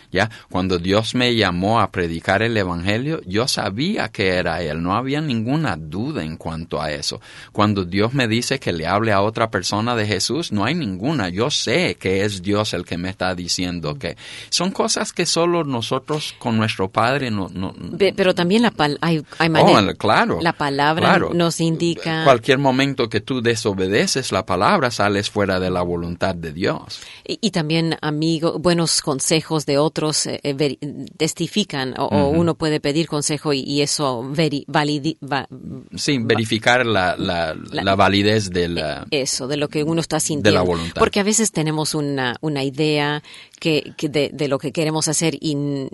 Ya, cuando Dios me llamó a predicar el Evangelio, yo sabía que era Él. No había ninguna duda en cuanto a eso. Cuando Dios me dice que le hable a otra persona de Jesús, no hay ninguna. Yo sé que es Dios el que me está diciendo que son cosas que solo nosotros con nuestro Padre no... no Pero también la pal- hay, hay manera, oh, claro, la palabra claro. nos indica... Cualquier momento que tú desobedeces la palabra, sales fuera de la voluntad de Dios. Y, y también, amigo, buenos consejos de otros eh, ver, testifican o, uh-huh. o uno puede pedir consejo y, y eso veri, validi, va, sí, verificar la, la, la, la validez de la... Eso, de lo que uno está sintiendo. De la voluntad. Porque a veces tenemos una, una idea que, que de, de lo que queremos hacer y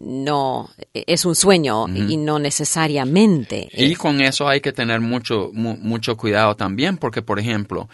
no es un sueño uh-huh. y no necesariamente. Y es. con eso hay que tener mucho mu, mucho cuidado también, porque por ejemplo,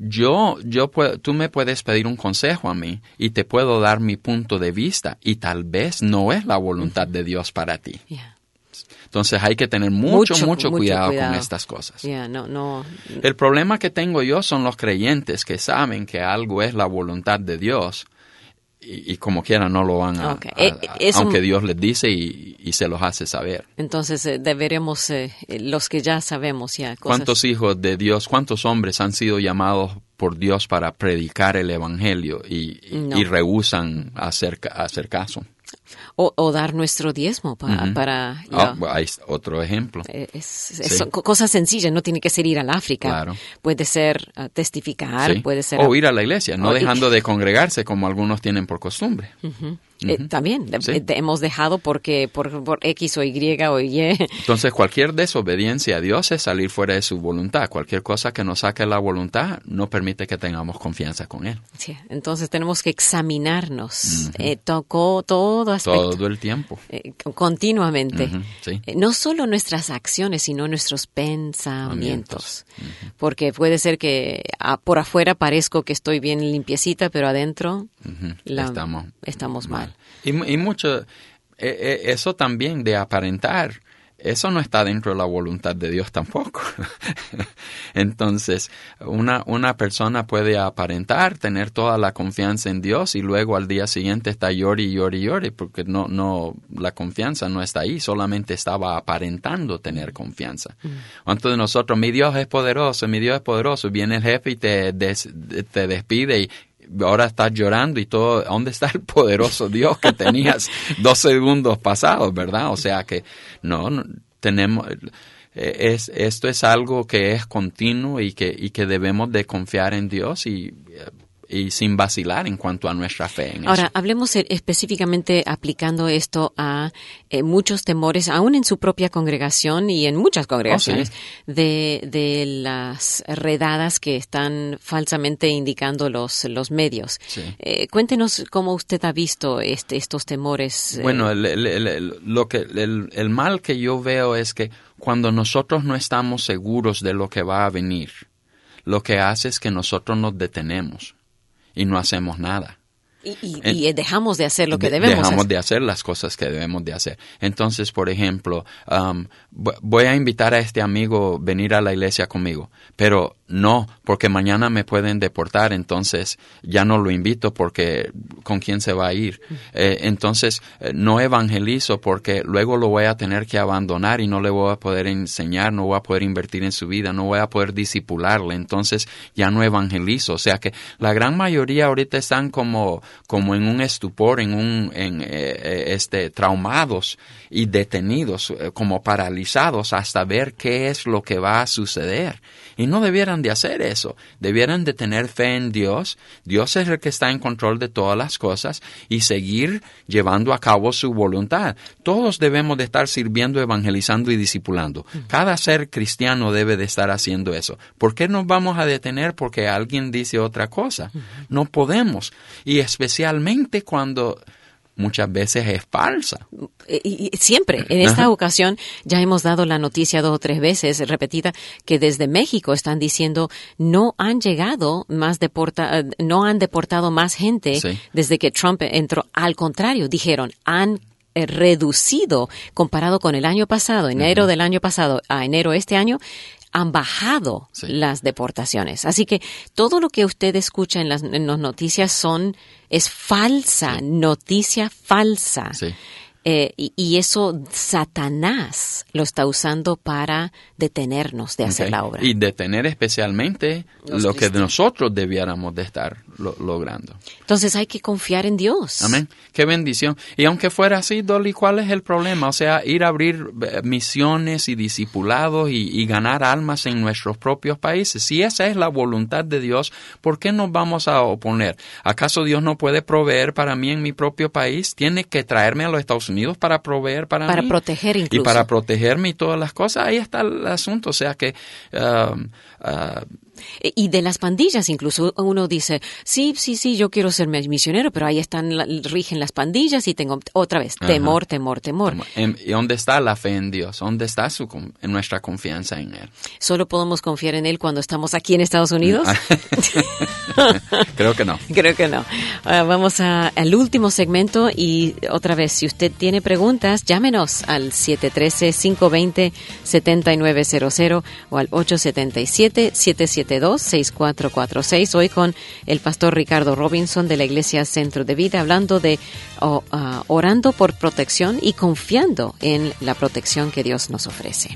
yo yo puedo, tú me puedes pedir un consejo a mí y te puedo dar mi punto de vista y tal vez no es la voluntad uh-huh. de Dios para ti. Yeah. Entonces hay que tener mucho, mucho, mucho, mucho cuidado, cuidado con estas cosas. Yeah, no, no. El problema que tengo yo son los creyentes que saben que algo es la voluntad de Dios y, y como quiera no lo van a, okay. a, a Eso, aunque Dios les dice y, y se los hace saber. Entonces eh, deberemos, eh, los que ya sabemos ya. Cosas. ¿Cuántos hijos de Dios, cuántos hombres han sido llamados por Dios para predicar el Evangelio y, y, no. y rehúsan hacer, hacer caso? O, o dar nuestro diezmo pa, uh-huh. para... Oh, yeah. Hay otro ejemplo. Es, es, sí. Son cosas sencillas, no tiene que ser ir al África. Claro. Puede ser uh, testificar, sí. puede ser... O ir a la iglesia, no o dejando ir. de congregarse como algunos tienen por costumbre. Uh-huh. Uh-huh. Eh, también sí. eh, hemos dejado porque por, por X o Y o Y. Entonces cualquier desobediencia a Dios es salir fuera de su voluntad. Cualquier cosa que nos saque la voluntad no permite que tengamos confianza con Él. Sí. Entonces tenemos que examinarnos. Uh-huh. eh, tocó todo aspecto. Todo el tiempo. Eh, continuamente. Uh-huh. Sí. Eh, no solo nuestras acciones, sino nuestros pensamientos. Uh-huh. Porque puede ser que a, por afuera parezco que estoy bien limpiecita, pero adentro uh-huh. la, estamos, estamos mal. mal. Y, y mucho, eh, eh, eso también de aparentar, eso no está dentro de la voluntad de Dios tampoco. Entonces, una, una persona puede aparentar, tener toda la confianza en Dios y luego al día siguiente está llori, llori, llori, porque no, no, la confianza no está ahí, solamente estaba aparentando tener confianza. Mm. Entonces nosotros, mi Dios es poderoso, mi Dios es poderoso, viene el jefe y te, des, te despide y ahora estás llorando y todo. ¿Dónde está el poderoso Dios que tenías dos segundos pasados, verdad? O sea que no, no tenemos... Es, esto es algo que es continuo y que, y que debemos de confiar en Dios y, y sin vacilar en cuanto a nuestra fe en Ahora, eso. hablemos específicamente aplicando esto a eh, muchos temores, aún en su propia congregación y en muchas congregaciones, oh, sí. de, de las redadas que están falsamente indicando los, los medios. Sí. Eh, cuéntenos cómo usted ha visto este, estos temores. Eh. Bueno, el, el, el, lo que, el, el mal que yo veo es que cuando nosotros no estamos seguros de lo que va a venir, lo que hace es que nosotros nos detenemos y no hacemos nada. Y, y, en, y dejamos de hacer lo que de, debemos dejamos hacer. de hacer las cosas que debemos de hacer. Entonces, por ejemplo, um, voy a invitar a este amigo a venir a la iglesia conmigo, pero no, porque mañana me pueden deportar, entonces ya no lo invito porque ¿con quién se va a ir? Uh-huh. Eh, entonces, eh, no evangelizo porque luego lo voy a tener que abandonar y no le voy a poder enseñar, no voy a poder invertir en su vida, no voy a poder disipularle, entonces ya no evangelizo. O sea que la gran mayoría ahorita están como, como en un estupor, en un, en, eh, este, traumados y detenidos, eh, como paralizados hasta ver qué es lo que va a suceder. Y no debieran de hacer eso. Debieran de tener fe en Dios. Dios es el que está en control de todas las cosas y seguir llevando a cabo su voluntad. Todos debemos de estar sirviendo, evangelizando y discipulando. Cada ser cristiano debe de estar haciendo eso. ¿Por qué nos vamos a detener porque alguien dice otra cosa? No podemos. Y especialmente cuando muchas veces es falsa. Y, y siempre, en esta Ajá. ocasión, ya hemos dado la noticia dos o tres veces, repetida, que desde México están diciendo no han llegado más deporta, no han deportado más gente sí. desde que Trump entró. Al contrario, dijeron, han reducido comparado con el año pasado, enero uh-huh. del año pasado a enero este año, han bajado Sí. las deportaciones. Así que todo lo que usted escucha en las, en las noticias son es falsa, Sí. noticia falsa. Sí. Eh, y, y eso Satanás lo está usando para detenernos de hacer Ok. la obra. Y detener especialmente Los lo que cristianos. nosotros debiéramos de estar lo- logrando. Entonces hay que confiar en Dios. Amén. Qué bendición. Y aunque fuera así, Dolly, ¿cuál es el problema? O sea, ir a abrir eh, misiones y discipulados y, y ganar almas en nuestros propios países. Si esa es la voluntad de Dios, ¿por qué nos vamos a oponer? ¿Acaso Dios no puede proveer para mí en mi propio país? ¿Tiene que traerme a los Estados Unidos para proveer para, Para mí? proteger incluso. Y para protegerme y todas las cosas. Ahí está el asunto. O sea que... um, uh, Y de las pandillas incluso uno dice, sí, sí, sí, yo quiero ser misionero, pero ahí están, la- rigen las pandillas y tengo otra vez Ajá. temor, temor, temor. en- ¿Y dónde está la fe en Dios? ¿Dónde está su, con- en nuestra confianza en Él? ¿Solo podemos confiar en Él cuando estamos aquí en Estados Unidos? Creo que no. Creo que no. Ah, vamos a- al último segmento y otra vez, si usted tiene preguntas, llámenos al siete uno tres, cinco dos cero, siete nueve cero cero o al ocho siete siete, siete siete dos, seis cuatro cuatro seis. Hoy con el pastor Ricardo Robinson de la Iglesia Centro de Vida, hablando de oh, ah, orando por protección y confiando en la protección que Dios nos ofrece.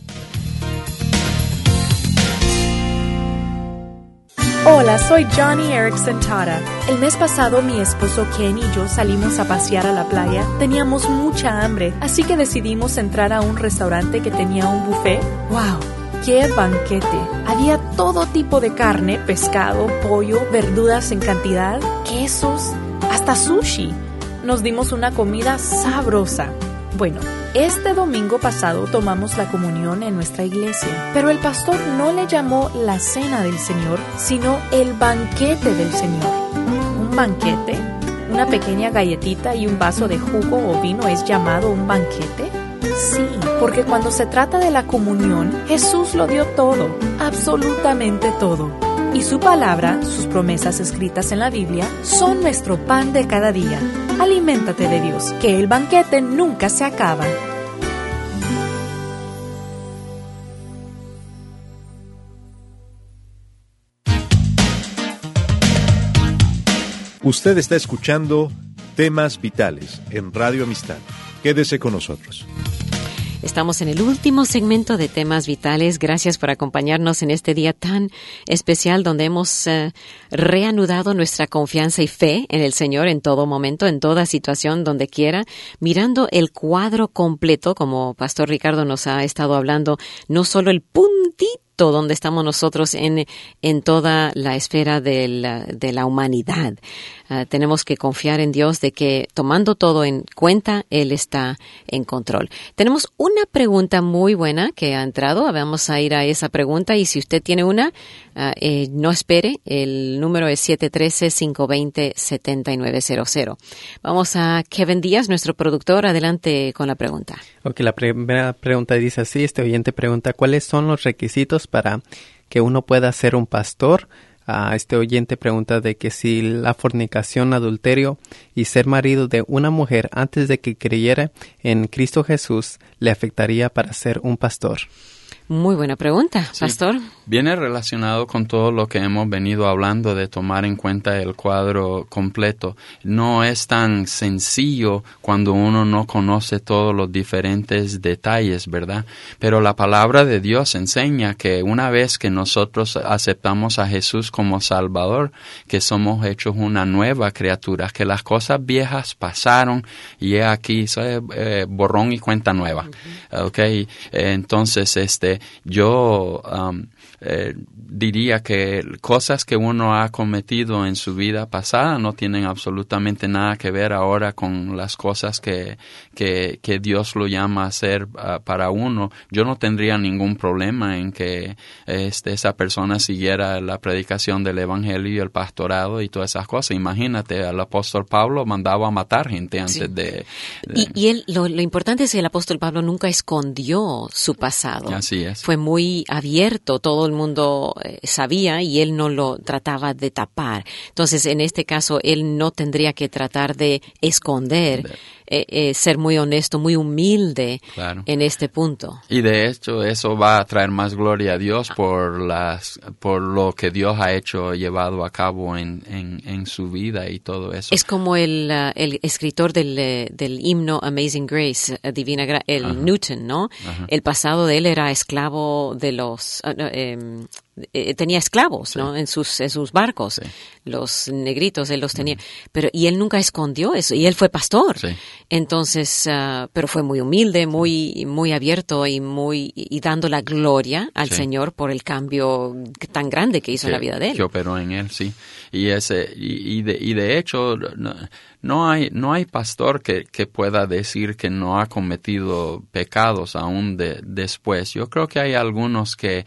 Hola, soy Johnny Erickson Tara. El mes pasado mi esposo Ken y yo salimos a pasear a la playa. Teníamos mucha hambre, así que decidimos entrar a un restaurante que tenía un buffet. ¡Wow! ¡Qué banquete! Había todo tipo de carne, pescado, pollo, verduras en cantidad, quesos, hasta sushi. Nos dimos una comida sabrosa. Bueno, este domingo pasado tomamos la comunión en nuestra iglesia, pero el pastor no le llamó la cena del Señor, sino el banquete del Señor. ¿Un banquete? ¿Una pequeña galletita y un vaso de jugo o vino es llamado un banquete? Sí, porque cuando se trata de la comunión, Jesús lo dio todo, absolutamente todo. Y su palabra, sus promesas escritas en la Biblia, son nuestro pan de cada día. Aliméntate de Dios, que el banquete nunca se acaba. Usted está escuchando Temas Vitales en Radio Amistad. Quédese con nosotros. Estamos en el último segmento de Temas Vitales. Gracias por acompañarnos en este día tan especial donde hemos uh, reanudado nuestra confianza y fe en el Señor en todo momento, en toda situación, donde quiera, mirando el cuadro completo, como Pastor Ricardo nos ha estado hablando, no solo el puntito donde estamos nosotros en, en toda la esfera de la, de la humanidad. Uh, tenemos que confiar en Dios de que, tomando todo en cuenta, Él está en control. Tenemos una pregunta muy buena que ha entrado. Vamos a ir a esa pregunta y si usted tiene una, uh, eh, no espere. El número es siete uno tres, cinco dos cero, siete nueve cero cero. Vamos a Kevin Díaz, nuestro productor. Adelante con la pregunta. Ok, la primera pregunta dice así. Este oyente pregunta, ¿cuáles son los requisitos para que uno pueda ser un pastor? Uh, este oyente pregunta de que si la fornicación, adulterio y ser marido de una mujer antes de que creyera en Cristo Jesús le afectaría para ser un pastor. Muy buena pregunta, Sí. Pastor. Viene relacionado con todo lo que hemos venido hablando de tomar en cuenta el cuadro completo. No es tan sencillo cuando uno no conoce todos los diferentes detalles, ¿verdad? Pero la palabra de Dios enseña que una vez que nosotros aceptamos a Jesús como Salvador, que somos hechos una nueva criatura, que las cosas viejas pasaron y he aquí, soy, eh, borrón y cuenta nueva. Uh-huh. Okay, entonces este yo um, eh, diría que cosas que uno ha cometido en su vida pasada no tienen absolutamente nada que ver ahora con las cosas que, que, que Dios lo llama a hacer uh, para uno. Yo no tendría ningún problema en que este, esa persona siguiera la predicación del Evangelio y el pastorado y todas esas cosas. Imagínate, el apóstol Pablo mandaba a matar gente antes sí. de, de... Y, y él, lo, lo importante es que el apóstol Pablo nunca escondió su pasado. Así es. Fue muy abierto, todo el mundo eh, sabía y él no lo trataba de tapar. Entonces, en este caso, él no tendría que tratar de esconder eh, eh, ser muy honesto, muy humilde claro. en este punto. Y de hecho eso va a traer más gloria a Dios por las por lo que Dios ha hecho, llevado a cabo en, en, en su vida y todo eso. Es como el, uh, el escritor del, uh, del himno Amazing Grace, uh, Divina Gra- el Ajá. Newton, ¿no? Ajá. El pasado de él era esclavo de los... Uh, eh, eh, tenía esclavos, sí. ¿no? En sus, en sus barcos. Sí. Los negritos, él los tenía. Uh-huh. Pero, y él nunca escondió eso. Y él fue pastor. Sí. Entonces, uh, pero fue muy humilde, muy, muy abierto y muy, y dando la gloria al sí. Señor por el cambio tan grande que hizo que, en la vida de él. Que operó en él, sí. Y ese, y, y de, y de hecho, no, no hay, no hay pastor que, que pueda decir que no ha cometido pecados aún de, después. Yo creo que hay algunos que,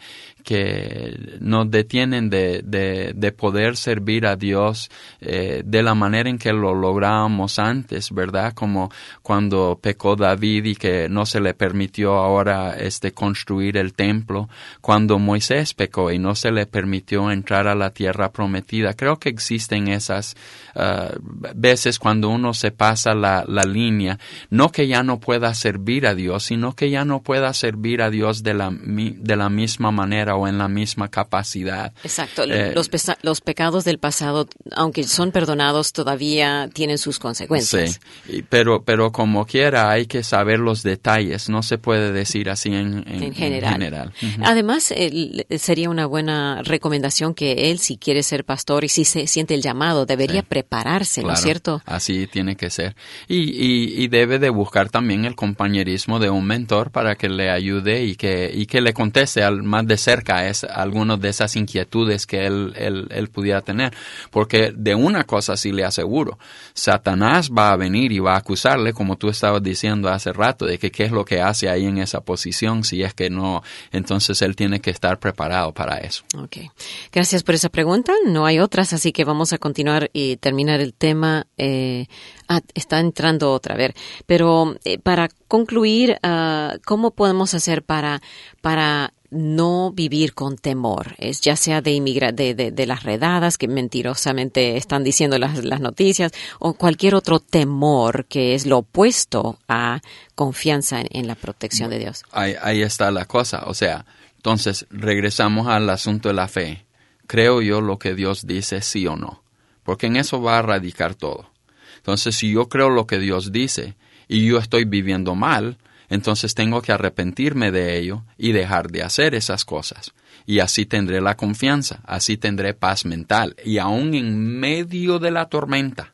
que nos detienen de, de, de poder servir a Dios eh, de la manera en que lo lográbamos antes, ¿verdad? Como cuando pecó David y que no se le permitió ahora este construir el templo, cuando Moisés pecó y no se le permitió entrar a la tierra prometida. Creo que existen esas uh, veces cuando uno se pasa la, la línea, no que ya no pueda servir a Dios, sino que ya no pueda servir a Dios de la, de la misma manera o en la misma capacidad. Exacto. Eh, los, pesa- los pecados del pasado, aunque son perdonados, todavía tienen sus consecuencias. Sí, pero, pero como quiera hay que saber los detalles. No se puede decir así en, en, en general. En general. Uh-huh. Además, eh, sería una buena recomendación que él, si quiere ser pastor y si se siente el llamado, debería sí. prepararse, claro, ¿no es cierto? Así tiene que ser. Y, y, y debe de buscar también el compañerismo de un mentor para que le ayude y que, y que le conteste al, más de cerca es, algunas de esas inquietudes que él, él, él pudiera tener. Porque de una cosa sí le aseguro, Satanás va a venir y va a acusarle, como tú estabas diciendo hace rato, de que qué es lo que hace ahí en esa posición, si es que no, entonces él tiene que estar preparado para eso. Okay. Gracias por esa pregunta. No hay otras, así que vamos a continuar y terminar el tema. Eh, ah, está entrando otra, a ver. Pero eh, para concluir, uh, ¿cómo podemos hacer para, para no vivir con temor? Es ya sea de, inmigra- de, de, de las redadas que mentirosamente están diciendo las, las noticias o cualquier otro temor que es lo opuesto a confianza en, en la protección de Dios. Ahí, ahí está la cosa. O sea, entonces regresamos al asunto de la fe. ¿Creo yo lo que Dios dice, sí o no? Porque en eso va a radicar todo. Entonces, si yo creo lo que Dios dice y yo estoy viviendo mal, entonces tengo que arrepentirme de ello y dejar de hacer esas cosas. Y así tendré la confianza, así tendré paz mental. Y aún en medio de la tormenta,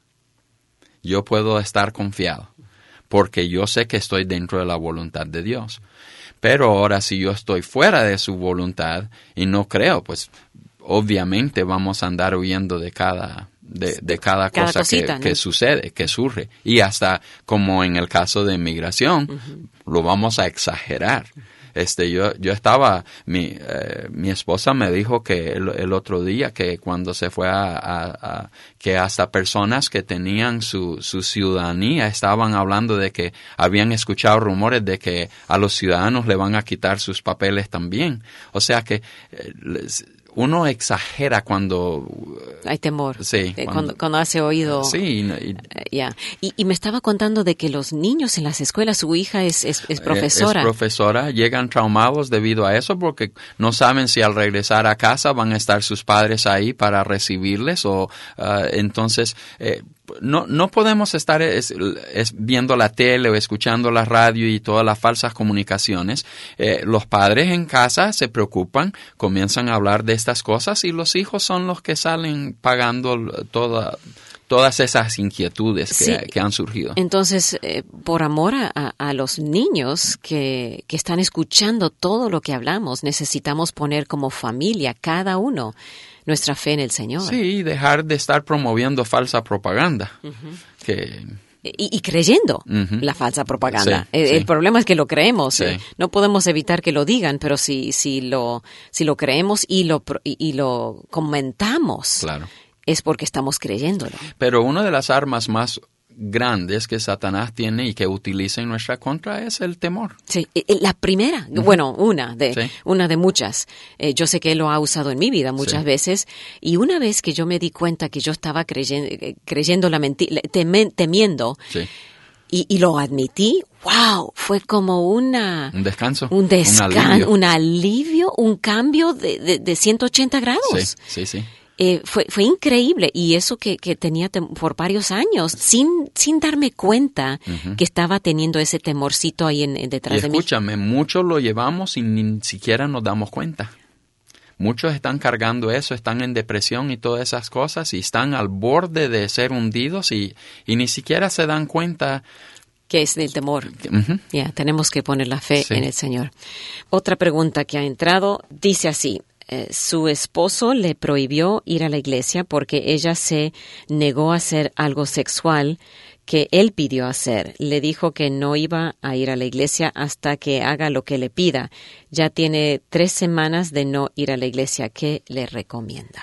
yo puedo estar confiado, porque yo sé que estoy dentro de la voluntad de Dios. Pero ahora si yo estoy fuera de su voluntad y no creo, pues obviamente vamos a andar huyendo de cada... De, de cada, cada cosa cosita, que, ¿no? que sucede, que surge. Y hasta como en el caso de inmigración, uh-huh. lo vamos a exagerar. Este, yo, yo estaba, mi, eh, mi esposa me dijo que el, el otro día que cuando se fue a, a, a, que hasta personas que tenían su, su ciudadanía estaban hablando de que habían escuchado rumores de que a los ciudadanos le van a quitar sus papeles también. O sea que eh, les, uno exagera cuando... Hay temor. Sí. Cuando, cuando, cuando hace oído... Sí. Y, uh, yeah. y, y me estaba contando de que los niños en las escuelas, su hija es, es, es profesora. Es profesora. Llegan traumados debido a eso porque no saben si al regresar a casa van a estar sus padres ahí para recibirles o uh, entonces... Eh, No, no podemos estar es, es viendo la tele o escuchando la radio y todas las falsas comunicaciones. Eh, los padres en casa se preocupan, comienzan a hablar de estas cosas y los hijos son los que salen pagando toda, todas esas inquietudes que, sí. que han surgido. Entonces, eh, por amor a, a los niños que, que están escuchando todo lo que hablamos, necesitamos poner como familia, cada uno, nuestra fe en el Señor. Sí, dejar de estar promoviendo falsa propaganda. Uh-huh. Que... Y, y creyendo uh-huh. la falsa propaganda. Sí, el, sí. el problema es que lo creemos. Sí. Eh. No podemos evitar que lo digan, pero si, si, lo, si lo creemos y lo, y, y lo comentamos, claro. es porque estamos creyéndolo. Pero una de las armas más grandes que Satanás tiene y que utiliza en nuestra contra es el temor. Sí, la primera, uh-huh. bueno, una de sí. una de muchas. Eh, yo sé que él lo ha usado en mi vida muchas sí. veces y una vez que yo me di cuenta que yo estaba creyendo, creyendo la mentira, temiendo, sí. y, y lo admití, wow, fue como una... Un descanso. Un descanso, un alivio, un, alivio, un cambio de, de, de ciento ochenta grados. Sí, sí, sí. Eh, fue, fue increíble, y eso que, que tenía tem- por varios años, sin, sin darme cuenta uh-huh. que estaba teniendo ese temorcito ahí en, en detrás y de mí. Escúchame, muchos lo llevamos y ni siquiera nos damos cuenta. Muchos están cargando eso, están en depresión y todas esas cosas, y están al borde de ser hundidos y, y ni siquiera se dan cuenta. Que es del temor. Uh-huh. Ya, yeah, tenemos que poner la fe sí. en el Señor. Otra pregunta que ha entrado dice así. Eh, su esposo le prohibió ir a la iglesia porque ella se negó a hacer algo sexual que él pidió hacer. Le dijo que no iba a ir a la iglesia hasta que haga lo que le pida. Ya tiene tres semanas de no ir a la iglesia. ¿Qué le recomienda?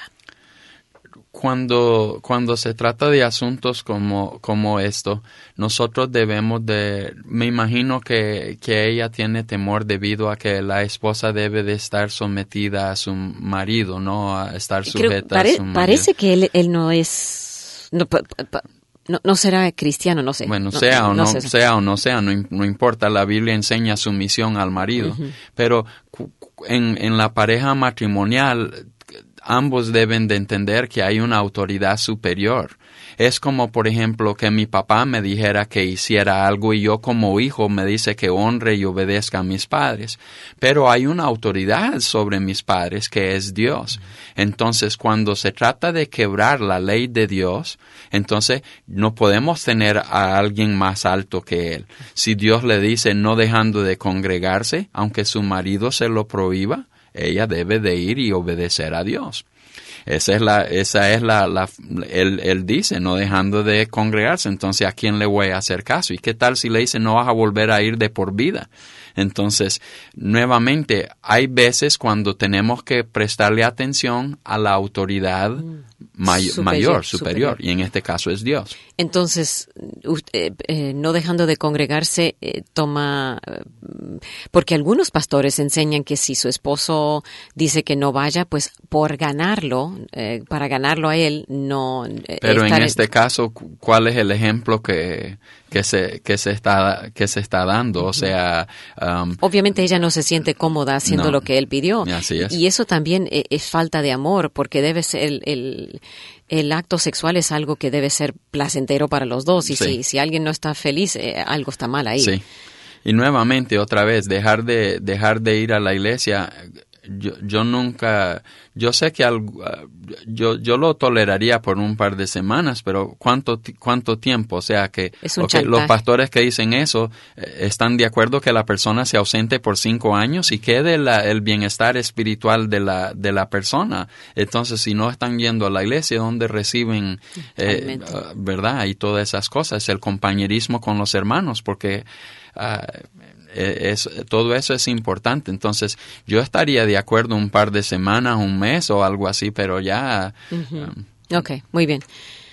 Cuando, cuando se trata de asuntos como, como esto, nosotros debemos de, me imagino que, que ella tiene temor debido a que la esposa debe de estar sometida a su marido, ¿no? A estar sujeta Creo, pare, a su marido. Parece que él, él no es, no, pa, pa, no, no será cristiano, no sé. Bueno, no, sea no, o no, no sé. sea o no sea, no, no importa, la Biblia enseña sumisión al marido, uh-huh. pero en, en la pareja matrimonial, ambos deben de entender que hay una autoridad superior. Es como, por ejemplo, que mi papá me dijera que hiciera algo y yo como hijo me dice que honre y obedezca a mis padres. Pero hay una autoridad sobre mis padres que es Dios. Entonces, cuando se trata de quebrar la ley de Dios, entonces no podemos tener a alguien más alto que Él. Si Dios le dice no dejando de congregarse, aunque su marido se lo prohíba, ella debe de ir y obedecer a Dios. Esa es la, esa es la, la él, él dice, no dejando de congregarse. Entonces, ¿a quién le voy a hacer caso? ¿Y qué tal si le dice, no vas a volver a ir de por vida? Entonces, nuevamente, hay veces cuando tenemos que prestarle atención a la autoridad may- superior, mayor, superior, superior, y en este caso es Dios. Entonces, usted, eh, no dejando de congregarse, eh, toma, eh, porque algunos pastores enseñan que si su esposo dice que no vaya, pues por ganarlo, eh, para ganarlo a él, no. Eh, Pero en este en... caso, ¿cuál es el ejemplo que que se que se está que se está dando? O sea, um, obviamente ella no se siente cómoda haciendo no, lo que él pidió. Así es. Y eso también es, es falta de amor, porque debe ser el, el el acto sexual es algo que debe ser placentero para los dos, y sí. si si alguien no está feliz, eh, algo está mal ahí. Sí. Y nuevamente, otra vez, dejar de dejar de ir a la iglesia. Yo, yo nunca, yo sé que algo, yo, yo lo toleraría por un par de semanas, pero ¿cuánto, cuánto tiempo? O sea que okay, los pastores que dicen eso eh, están de acuerdo que la persona se ausente por cinco años y quede la, el bienestar espiritual de la, de la persona. Entonces, si no están yendo a la iglesia, ¿dónde reciben, eh, uh, verdad? Y todas esas cosas, el compañerismo con los hermanos, porque uh, Es, todo eso es importante. Entonces, yo estaría de acuerdo un par de semanas, un mes o algo así, pero ya... Uh-huh. Um, ok, muy bien.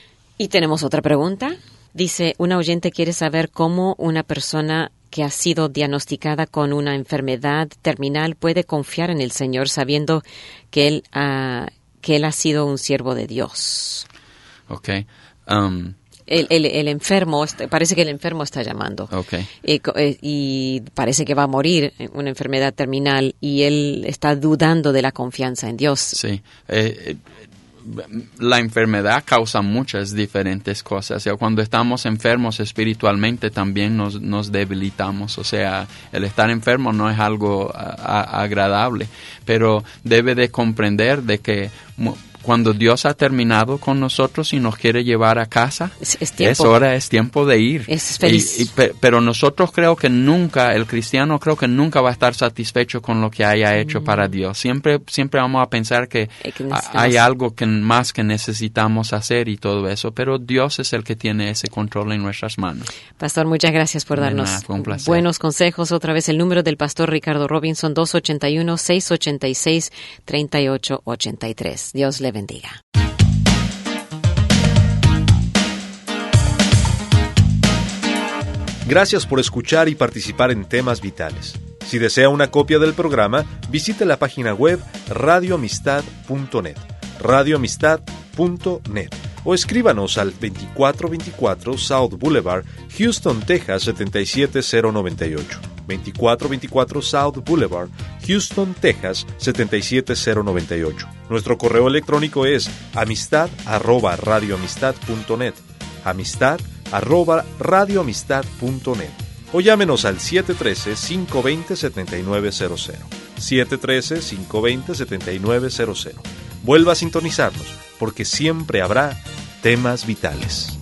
Y tenemos otra pregunta. Dice, una oyente quiere saber cómo una persona que ha sido diagnosticada con una enfermedad terminal puede confiar en el Señor sabiendo que Él, uh, que él ha sido un siervo de Dios. Ok. Um, El, el, el enfermo, parece que el enfermo está llamando. Okay. Eh, eh, y parece que va a morir en una enfermedad terminal y él está dudando de la confianza en Dios. Sí. Eh, la enfermedad causa muchas diferentes cosas. O sea, cuando estamos enfermos espiritualmente también nos, nos debilitamos. O sea, el estar enfermo no es algo a, a, agradable, pero debe de comprender de que cuando Dios ha terminado con nosotros y nos quiere llevar a casa, es, es, tiempo. es hora, es tiempo de ir. Es feliz. Y, y, pero nosotros creo que nunca, el cristiano creo que nunca va a estar satisfecho con lo que haya hecho mm. para Dios. Siempre, siempre vamos a pensar que, que hay algo que más que necesitamos hacer y todo eso, pero Dios es el que tiene ese control en nuestras manos. Pastor, muchas gracias por darnos nada, buenos consejos. Otra vez el número del pastor Ricardo Robinson, dos ocho uno, seis ocho seis, tres ocho ocho tres. Dios le bendiga. Gracias por escuchar y participar en Temas Vitales. Si desea una copia del programa, visite la página web radio amistad punto net. radio amistad punto net. o escríbanos al veinticuatro veinticuatro South Boulevard, Houston, Texas setenta y siete cero noventa y ocho. veinticuatro veinticuatro South Boulevard, Houston, Texas setenta y siete cero noventa y ocho. Nuestro correo electrónico es amistad arroba radioamistad punto net, amistad arroba radioamistad punto net, o llámenos al siete uno tres, cinco dos cero, siete nueve cero cero, siete uno tres, cinco dos cero, siete nueve cero cero. Vuelva a sintonizarnos, porque siempre habrá temas vitales.